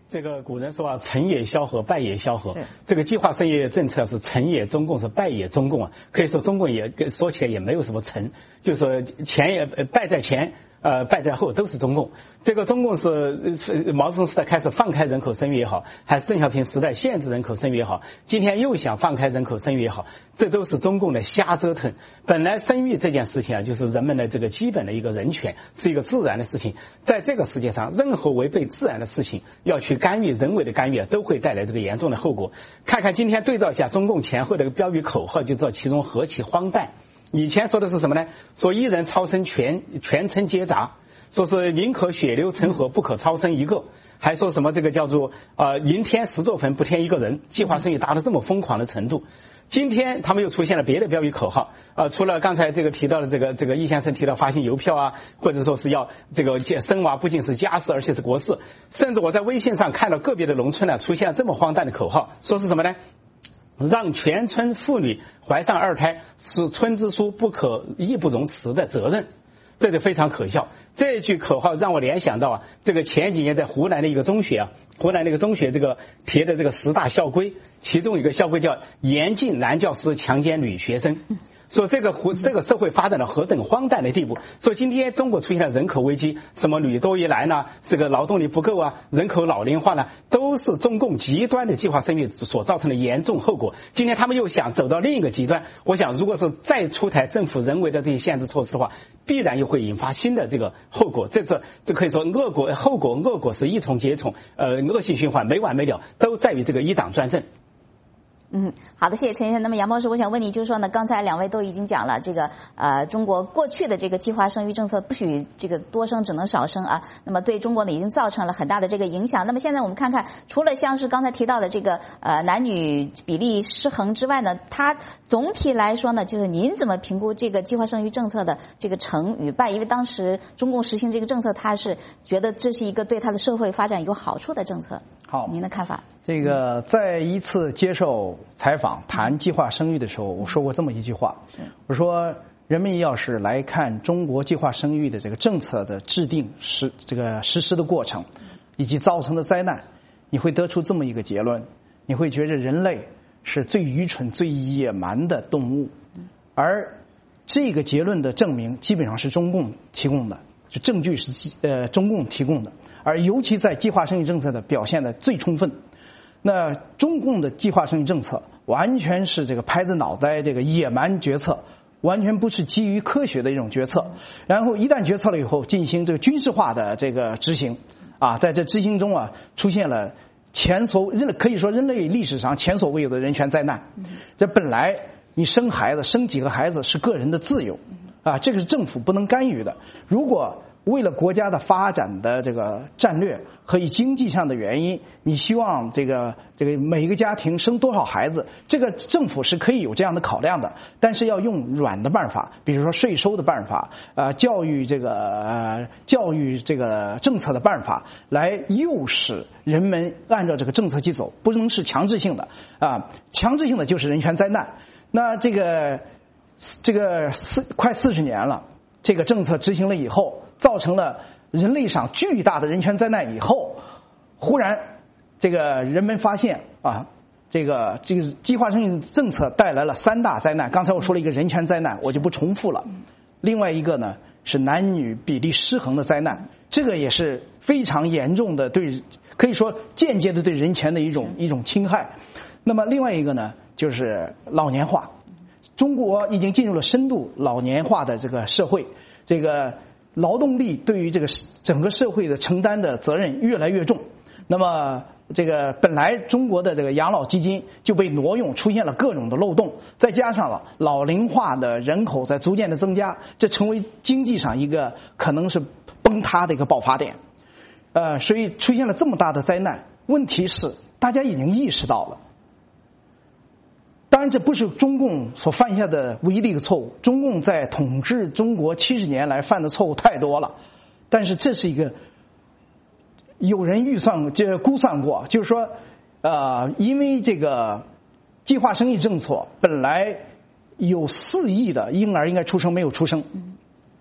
这个古人说啊，成也萧何，败也萧何。这个计划生育政策是成也中共，是败也中共啊。可以说中共也说起来也没有什么成，就是前也败在前。败在后都是中共。这个中共是毛泽东时代开始放开人口生育也好，还是邓小平时代限制人口生育也好，今天又想放开人口生育也好，这都是中共的瞎折腾。本来生育这件事情啊，就是人们的这个基本的一个人权，是一个自然的事情。在这个世界上，任何违背自然的事情要去干预，人为的干预都会带来这个严重的后果。看看今天对照一下中共前后的标语口号，就知道其中何其荒诞。以前说的是什么呢？说一人超生全村皆杂，说是宁可血流成河不可超生一个，还说什么这个叫做宁添10座坟不添一个人，计划生育达到这么疯狂的程度。今天他们又出现了别的标语口号除了刚才这个提到的这个易先生提到发行邮票啊，或者说是要这个生娃不仅是家事而且是国事，甚至我在微信上看到个别的农村呢出现了这么荒诞的口号，说是什么呢？让全村妇女怀上2胎是村支书不可义不容辞的责任，这就非常可笑。这句口号让我联想到这个前几年在湖南的一个中学湖南那个中学这个贴的这个10大校规，其中有一个校规叫严禁男教师强奸女学生。说这个社会发展到何等荒诞的地步！说今天中国出现了人口危机，什么女多一男呢，这个劳动力不够啊，人口老龄化呢，都是中共极端的计划生育所造成的严重后果。今天他们又想走到另一个极端，我想如果是再出台政府人为的这些限制措施的话，必然又会引发新的这个后果。这可以说后果是一重接重，恶性循环没完没了，都在于这个一党专政。 好的，谢谢陈先生。那么杨博士，我想问你，就是说呢，刚才2位都已经讲了这个中国过去的这个计划生育政策不许这个多生，只能少生啊，那么对中国呢已经造成了很大的这个影响。那么现在我们看看，除了像是刚才提到的这个男女比例失衡之外呢，它总体来说呢，就是您怎么评估这个计划生育政策的这个成与败？因为当时中共实行这个政策，他是觉得这是一个对他的社会发展有好处的政策。 好， 您的看法？ 这个在一次接受采访谈计划生育的时候，我说过这么一句话，我说人们要是来看中国计划生育的这个政策的制定实施的过程以及造成的灾难，你会得出这么一个结论，你会觉得人类是最愚蠢最野蛮的动物，而这个结论的证明基本上是中共提供的，就证据是中共提供的，而尤其在计划生育政策的表现的最充分。那中共的计划生育政策完全是这个拍着脑袋这个野蛮决策，完全不是基于科学的一种决策，然后一旦决策了以后进行这个军事化的这个执行在这执行中出现了可以说人类历史上前所未有的人权灾难。这本来你生孩子生几个孩子是个人的自由这个是政府不能干预的。如果为了国家的发展的这个战略和以经济上的原因，你希望这个每一个家庭生多少孩子，这个政府是可以有这样的考量的，但是要用软的办法，比如说税收的办法，教育这个政策的办法，来诱使人们按照这个政策去走，不能是强制性的强制性的就是人权灾难。那这个快40年了，这个政策执行了以后，造成了人类上巨大的人权灾难以后，忽然这个人们发现这个计划生育政策带来了3大灾难。刚才我说了一个人权灾难，我就不重复了。另外一个呢是男女比例失衡的灾难，这个也是非常严重的，可以说间接的对人权的一种侵害。那么另外一个呢就是老年化，中国已经进入了深度老年化的这个社会，这个劳动力对于这个整个社会的承担的责任越来越重。那么这个本来中国的这个养老基金就被挪用，出现了各种的漏洞，再加上了老龄化的人口在逐渐的增加，这成为经济上一个可能是崩塌的一个爆发点。所以出现了这么大的灾难。问题是大家已经意识到了，当然这不是中共所犯下的唯一的一个错误，中共在统治中国70年来犯的错误太多了，但是这是一个有人估算过，就是说因为这个计划生育政策本来有4亿的婴儿应该出生没有出生，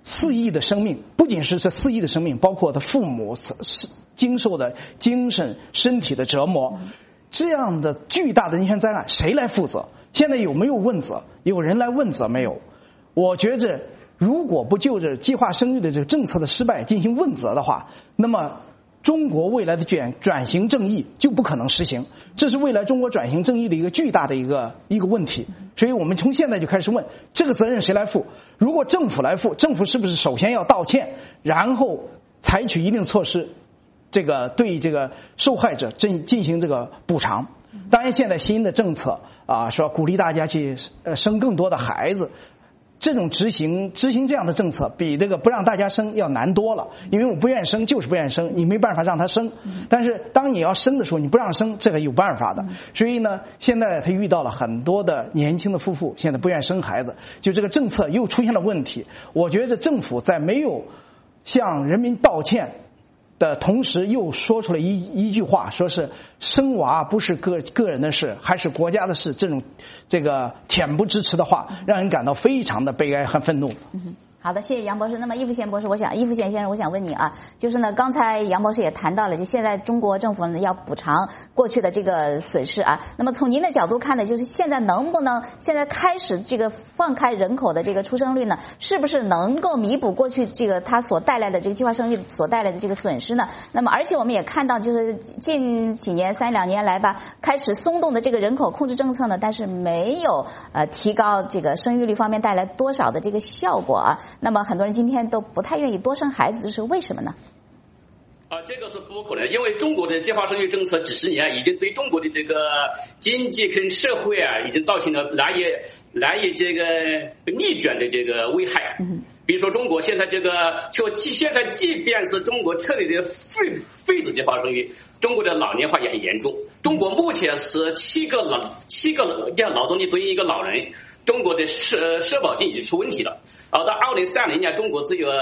4亿的生命，不仅是这4亿的生命，包括他父母经受的精神身体的折磨，这样的巨大的人权灾难谁来负责？现在有没有问责？有人来问责没有？我觉着如果不就着计划生育的这个政策的失败进行问责的话，那么中国未来的转型正义就不可能实行，这是未来中国转型正义的一个巨大的一个问题。所以我们从现在就开始问，这个责任谁来负？如果政府来负，政府是不是首先要道歉，然后采取一定措施，这个对这个受害者进行这个补偿？当然，现在新的政策说鼓励大家去生更多的孩子。这种执行这样的政策比这个不让大家生要难多了，因为我不愿意生就是不愿意生，你没办法让他生。但是当你要生的时候，你不让生，这个有办法的。所以呢，现在他遇到了很多的年轻的夫妇，现在不愿意生孩子，就这个政策又出现了问题。我觉得政府在没有向人民道歉的同时，又说出了一句话，说是生娃不是个人的事，还是国家的事，这个恬不知耻的话，让人感到非常的悲哀和愤怒。 好的，谢谢杨博士。那么易富贤博士，易富贤先生，我想问你啊，就是呢，刚才杨博士也谈到了，就现在中国政府呢要补偿过去的这个损失啊。那么从您的角度看呢，就是现在能不能现在开始这个放开人口的这个出生率呢，是不是能够弥补过去这个它所带来的这个计划生育所带来的这个损失呢？那么而且我们也看到，就是近几年3-2年来吧，开始松动的这个人口控制政策呢，但是没有提高这个生育率方面带来多少的这个效果啊。那么很多人今天都不太愿意多生孩子，这是为什么呢？ 这个是不可能，因为中国的计划生育政策几十年已经对中国的这个经济跟社会已经造成了难以这个逆转的这个危害。比如说中国现在这个，现在即便是中国彻底的废止计划生育，中国的老年化也很严重。中国目前是7个劳动力对应一个老人，中国的社保金已经出问题了。到2030年，中国只有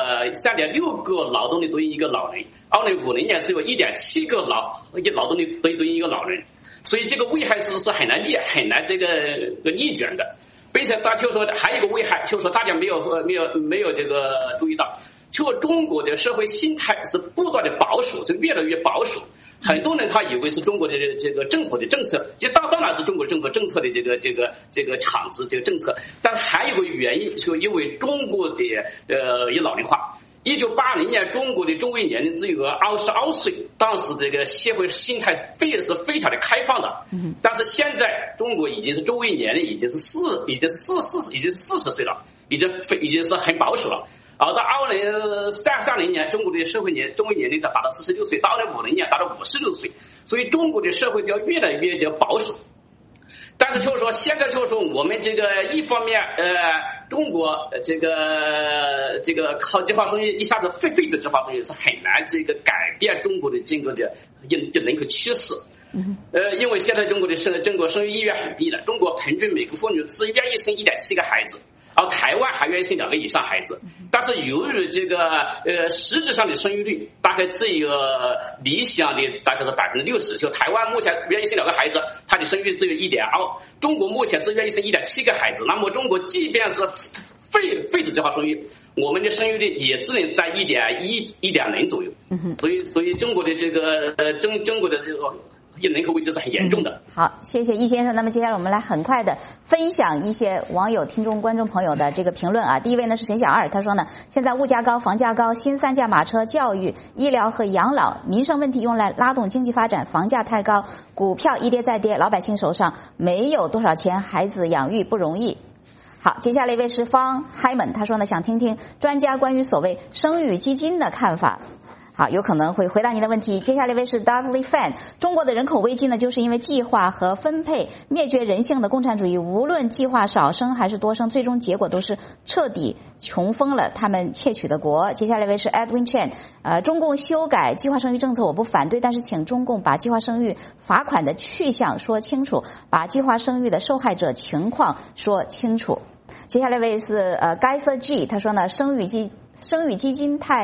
3.6个劳动力对应一个老人；2050年只有1.7个劳动力对应一个老人。所以这个危害是很难这个逆转的。并且就说还有一个危害，就是说大家没有这个注意到，就中国的社会心态是不断的保守，是越来越保守。很多人他以为是中国的这个政府的政策，这当然是中国政府政策的这个产值这个政策，但还有个原因，就因为中国的老龄化。1980年，中国的中位年龄只有22岁，当时这个社会心态是非常的开放的。但是现在中国已经是中位年龄已经是40岁了，已经是很保守了。到2030年，中国的中位年龄才达到46岁，到2050年达到56岁，所以中国的社会就要越来越保守。但是就是说，现在就是说，我们这个一方面，中国这个靠计划生育一下子废止计划生育是很难这个改变中国的这个的人口趋势。因为现在中国生育意愿很低了，中国平均每个妇女只愿意生1.7个孩子。台湾还愿意生2个以上孩子，但是由于这个实质上的生育率大概只有理想的大概是60%，就台湾目前愿意生2个孩子，它的生育率只有1.2，中国目前只愿意生1.7个孩子。那么中国即便是废止计划生育，我们的生育率也只能在1.0左右。所以中国的这个中国的这个人口危机是很严重的。 好，谢谢易先生。那么接下来我们来很快的分享一些网友、听众、观众朋友的这个评论啊。第一位呢是沈小二，他说呢，现在物价高、房价高，新3驾马车、教育、医疗和养老民生问题用来拉动经济发展，房价太高，股票一跌再跌，老百姓手上没有多少钱，孩子养育不容易。好，接下来一位是方海门，他说呢，想听听专家关于所谓生育基金的看法。好，有可能会回答您的问题。接下来一位是 Dudley Fan， 中国的人口危机呢，就是因为计划和分配灭绝人性的共产主义，无论计划少生还是多生，最终结果都是彻底穷疯了他们窃取的国。接下来一位是 Edwin Chen， 中共修改计划生育政策我不反对，但是请中共把计划生育罚款的去向说清楚，把计划生育的受害者情况说清楚。接下来一位是Geyser G， 他说呢，生育基金太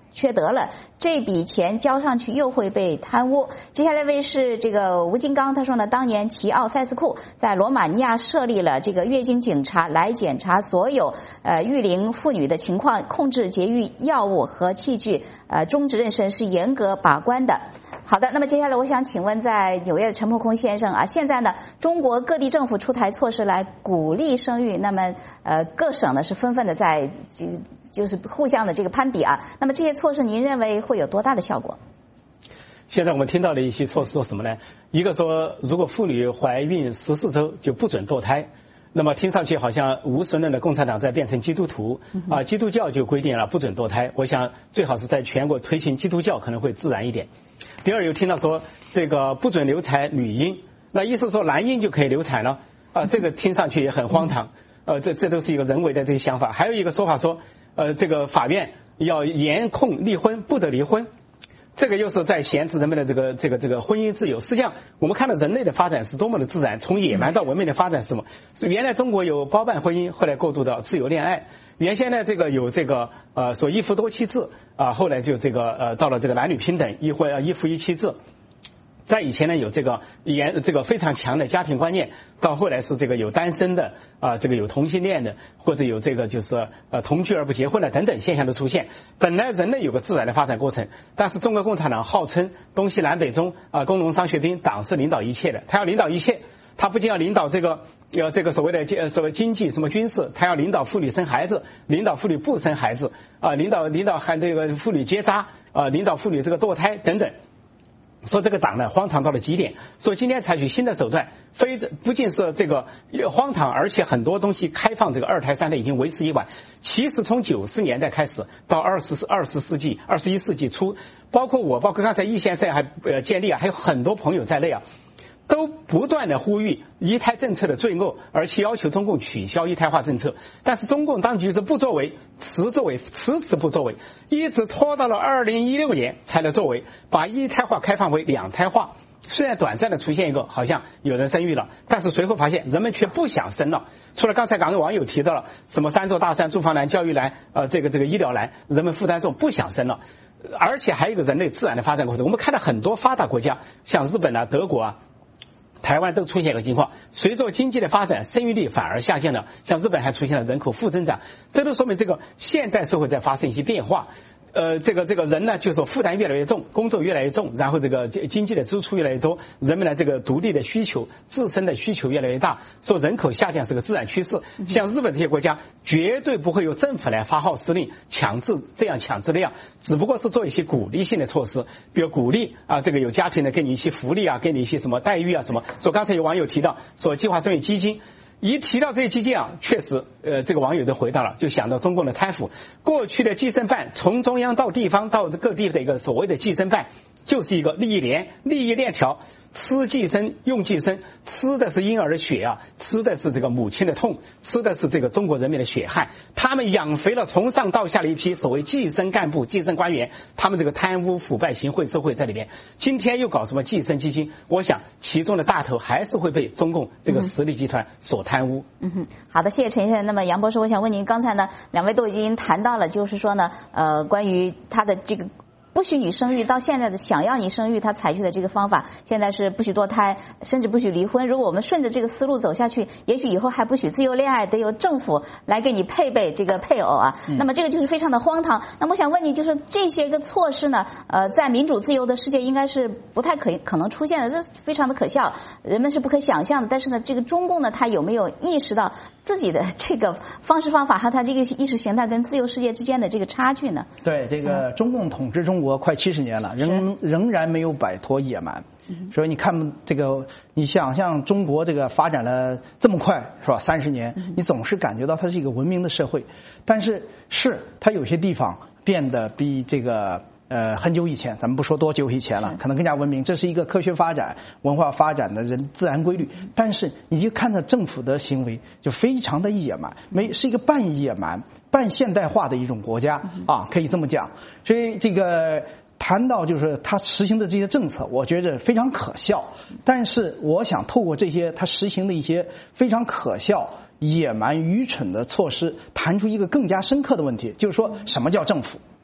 缺德了，这笔钱交上去又会被贪污。接下来位是这个吴金刚，他说呢，当年齐奥塞斯库在罗马尼亚设立了这个月经警察来检查所有育龄妇女的情况，控制节育药物和器具，中职妊娠是严格把关的。好的，那么接下来我想请问，在纽约的陈柏空先生啊，现在呢，中国各地政府出台措施来鼓励生育，那么各省呢是纷纷的在就是互相的这个攀比啊。那么这些措施您认为会有多大的效果？ 现在我们听到的一些措施说什么呢？一个说，如果妇女怀孕14周就不准堕胎。那么听上去好像无神论的共产党在变成基督徒啊，基督教就规定了不准堕胎。我想最好是在全国推行基督教可能会自然一点。第二，又听到说这个不准流产女婴，那意思说男婴就可以流产了啊，这个听上去也很荒唐。这都是一个人为的这些想法。还有一个说法说，这个法院要严控离婚，不得离婚。这个又是在限制人们的这个婚姻自由。实际上，我们看到人类的发展是多么的自然，从野蛮到文明的发展是什么？是原来中国有包办婚姻，后来过渡到自由恋爱。原先呢，这个有这个说一夫多妻制啊，后来就这个到了这个男女平等，一夫一妻制。在以前呢，有这个非常强的家庭观念，到后来是这个有单身的啊，这个有同性恋的，或者有这个就是同居而不结婚的等等现象的出现。本来人类有个自然的发展过程，但是中国共产党号称东西南北中啊，工农商学兵，党是领导一切的，他要领导一切。他不仅要领导这个所谓的所谓经济什么军事，他要领导妇女生孩子，领导妇女不生孩子啊，领导还这个妇女结扎啊，领导妇女这个堕胎等等。说这个党呢荒唐到了极点，说今天采取新的手段，不仅是这个荒唐，而且很多东西开放这个二胎三胎已经为时已晚。其实从90年代开始到21世纪初，包括刚才易先生还建立啊，还有很多朋友在内啊，都不断的呼吁一胎政策的罪恶，而且要求中共取消一胎化政策。但是中共当局是不作为，迟迟不作为，一直拖到了2016年才能作为，把一胎化开放为2胎化。虽然短暂的出现一个好像有人生育了，但是随后发现人们却不想生了。除了刚才港澳网友提到了什么3座大山，住房难、教育难，这个医疗难，人们负担重，不想生了。而且还有一个人类自然的发展过程，我们看到很多发达国家，像日本啊、德国啊、台湾都出现一个情况，随着经济的发展，生育率反而下降了。像日本还出现了人口负增长，这都说明这个现代社会在发生一些变化。这个人呢，就是说负担越来越重，工作越来越重，然后这个经济的支出越来越多，人们的这个独立的需求、自身的需求越来越大，说人口下降是个自然趋势。像日本这些国家，绝对不会由政府来发号施令，强制那样，只不过是做一些鼓励性的措施，比如鼓励啊，这个有家庭的给你一些福利啊，给你一些什么待遇啊什么。说刚才有网友提到说计划生育基金。一提到这些基金啊，确实，这个网友都回答了，就想到中共的贪腐。过去的计生办，从中央到地方到各地的一个所谓的计生办，就是一个利益链条，吃计生用计生，吃的是婴儿的血啊，吃的是这个母亲的痛，吃的是这个中国人民的血汗。他们养肥了从上到下的一批所谓计生干部、计生官员，他们这个贪污腐败行贿社会在里面。今天又搞什么计生基金，我想其中的大头还是会被中共这个实力集团所贪污。 好的，谢谢陈先生。那么杨博士，我想问您，刚才呢2位都已经谈到了，就是说呢，关于他的这个不许你生育，到现在的想要你生育，他采取的这个方法，现在是不许堕胎，甚至不许离婚。如果我们顺着这个思路走下去，也许以后还不许自由恋爱，得由政府来给你配备这个配偶啊。那么这个就是非常的荒唐。那么我想问你，就是这些个措施呢，在民主自由的世界应该是不太可能出现的，这非常的可笑，人们是不可想象的。但是呢，这个中共呢，他有没有意识到自己的这个方式方法和他这个意识形态跟自由世界之间的这个差距呢？ 对，这个中共统治中国快70年了，仍然没有摆脱野蛮。所以你看这个，你想象中国这个发展了这么快，是吧？30年，你总是感觉到它是一个文明的社会，但是它有些地方变得比这个很久以前，咱们不说多久以前了，可能更加文明。这是一个科学发展、文化发展的自然规律。但是你就看到政府的行为就非常的野蛮，是一个半野蛮、半现代化的一种国家啊，可以这么讲。所以这个谈到就是他实行的这些政策，我觉得非常可笑。但是我想透过这些他实行的一些非常可笑、野蛮、愚蠢的措施，谈出一个更加深刻的问题，就是说什么叫政府？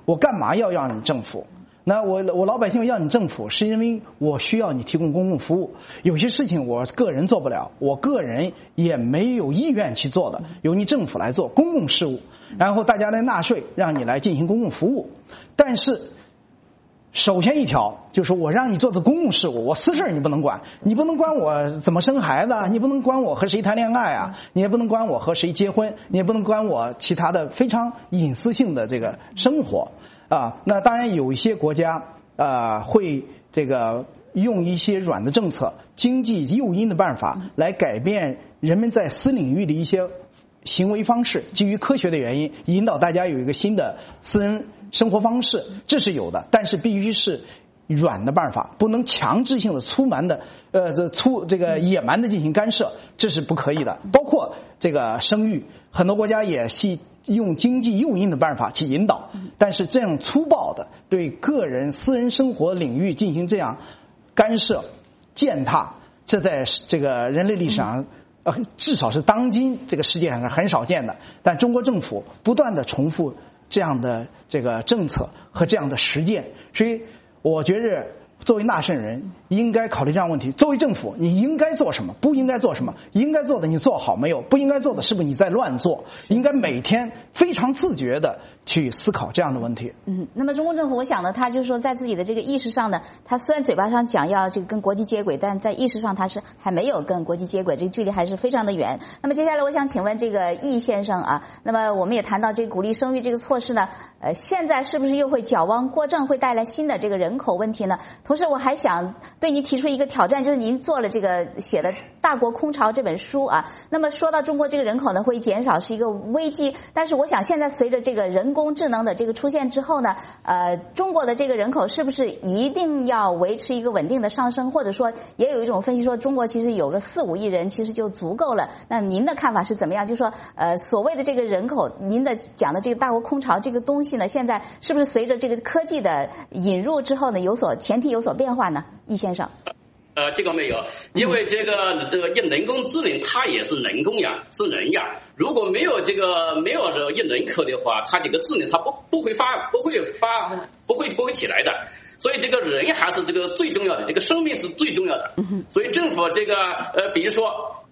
我干嘛要你政府？那我老百姓要你政府，是因为我需要你提供公共服务。有些事情我个人做不了，我个人也没有意愿去做的，由你政府来做公共事务，然后大家来纳税，让你来进行公共服务。但是首先一条就是我让你做的公共事务，我私事你不能管，你不能管我怎么生孩子，你不能管我和谁谈恋爱啊，你也不能管我和谁结婚，你也不能管我其他的非常隐私性的这个生活啊。那当然有一些国家会这个用一些软的政策、经济诱因的办法来改变人们在私领域的一些行为方式，基于科学的原因引导大家有一个新的私人生活方式，这是有的，但是必须是软的办法，不能强制性的粗蛮的这个野蛮的进行干涉，这是不可以的。包括这个生育，很多国家也是用经济诱因的办法去引导，但是这样粗暴的对个人私人生活领域进行这样干涉践踏，这在这个人类历史上至少是当今这个世界上是很少见的。但中国政府不断的重复这样的这个政策和这样的实践，所以我觉着作为纳税人应该考虑这样的问题。作为政府，你应该做什么，不应该做什么，应该做的你做好没有，不应该做的是不是你在乱做，应该每天非常自觉的去思考这样的问题。 那么中国政府我想呢，他就是说在自己的这个意识上呢，他虽然嘴巴上讲要这个跟国际接轨，但在意识上他是还没有跟国际接轨，这个距离还是非常的远。那么接下来我想请问这个易先生啊，那么我们也谈到这个鼓励生育这个措施呢，现在是不是又会矫枉过正，会带来新的这个人口问题呢？同时我还想对您提出一个挑战，就是您做了这个写的《大国空巢》这本书啊，那么说到中国这个人口呢会减少是一个危机，但是我想现在随着这个人工智能的这个出现之后呢，中国的这个人口是不是一定要维持一个稳定的上升，或者说也有一种分析说中国其实有个4-5亿人其实就足够了？那您的看法是怎么样？就是说所谓的这个人口，您的讲的这个大国空巢这个东西呢，现在是不是随着这个科技的引入之后呢，前提有所变化呢？易先生。 这个没有，因为这个人工智能它也是人工呀，是人呀。如果没有人口的话，它这个智能它不会起来的。所以这个人还是这个最重要的，这个生命是最重要的。所以政府这个比如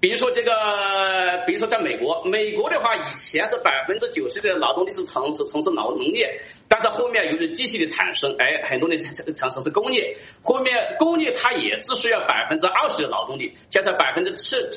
说在美国的话，以前是90%的劳动力是从事农业，但是后面由于机器的产生，很多的产生是工业，后面工业它也只需要20%的劳动力，现在8%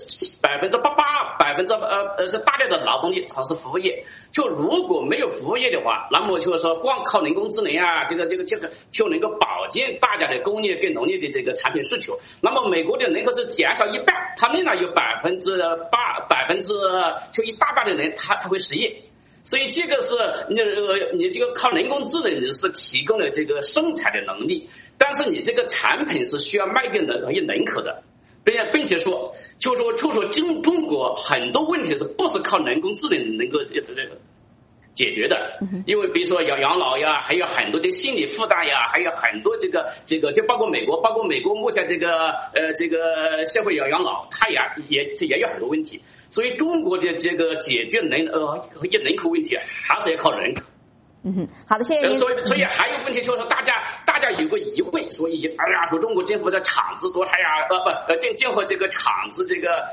是大量的劳动力从事服务业。就如果没有服务业的话，那么就是说光靠人工智能啊，这个就能够保证大家的工业跟农业的这个产品需求。那么美国的人口是减少1半，它仍然有8%就一大半的人他会失业。所以这个是你这个靠人工智能是提供了这个生产的能力，但是你这个产品是需要卖给人口的。并且说，就说中国很多问题是不是靠人工智能能够解决的？因为比如说养老呀，还有很多的心理负担呀，还有很多这个就包括美国目前这个社会养老，它也有很多问题。所以中国的这个解决人口问题还是要靠人口。 好的，谢谢您。 所以还有问题就是大家有个疑问，说中国政府的厂子多，政府这个厂子这个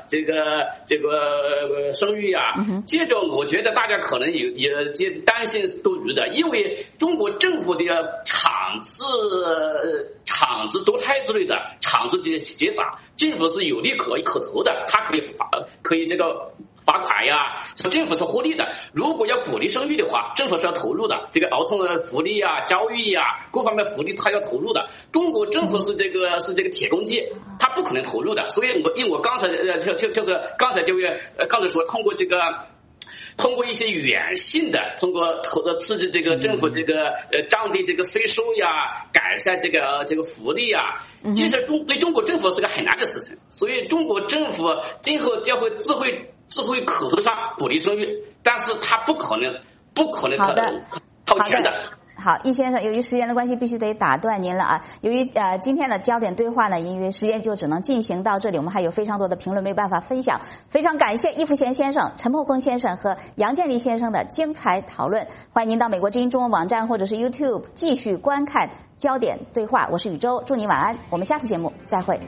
生育啊，这种我觉得大家可能也担心是多余的，因为中国政府的厂子多胎之类的厂子结扎，政府是有利可图的，它可以这个罚款呀，政府是获利的。如果要鼓励生育的话，政府是要投入的，这个儿童的福利啊、教育啊各方面福利它要投入的。中国政府是这个铁公鸡，它不可能投入的。所以因为我刚才说通过一些远性的，通过刺激这个政府这个降低这个税收呀，改善这个福利呀，这是对中国政府是个很难的事情。所以中国政府今后将会智慧口头上鼓励生育，但是他不可能掏钱的。 好，易先生，由于时间的关系，必须得打断您了啊。由于今天的焦点对话呢，因为时间就只能进行到这里，我们还有非常多的评论没办法分享。非常感谢易富贤先生、陈破空先生和杨建立先生的精彩讨论。欢迎您到美国之音中文网站或者是 YouTube 继续观看焦点对话。我是宇宙，祝您晚安，我们下次节目再会。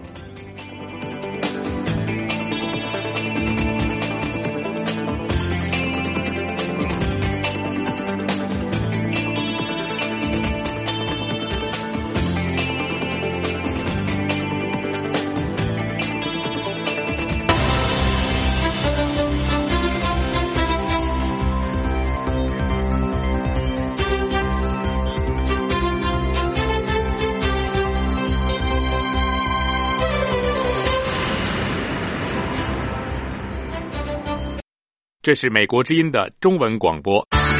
这是美国之音的中文广播。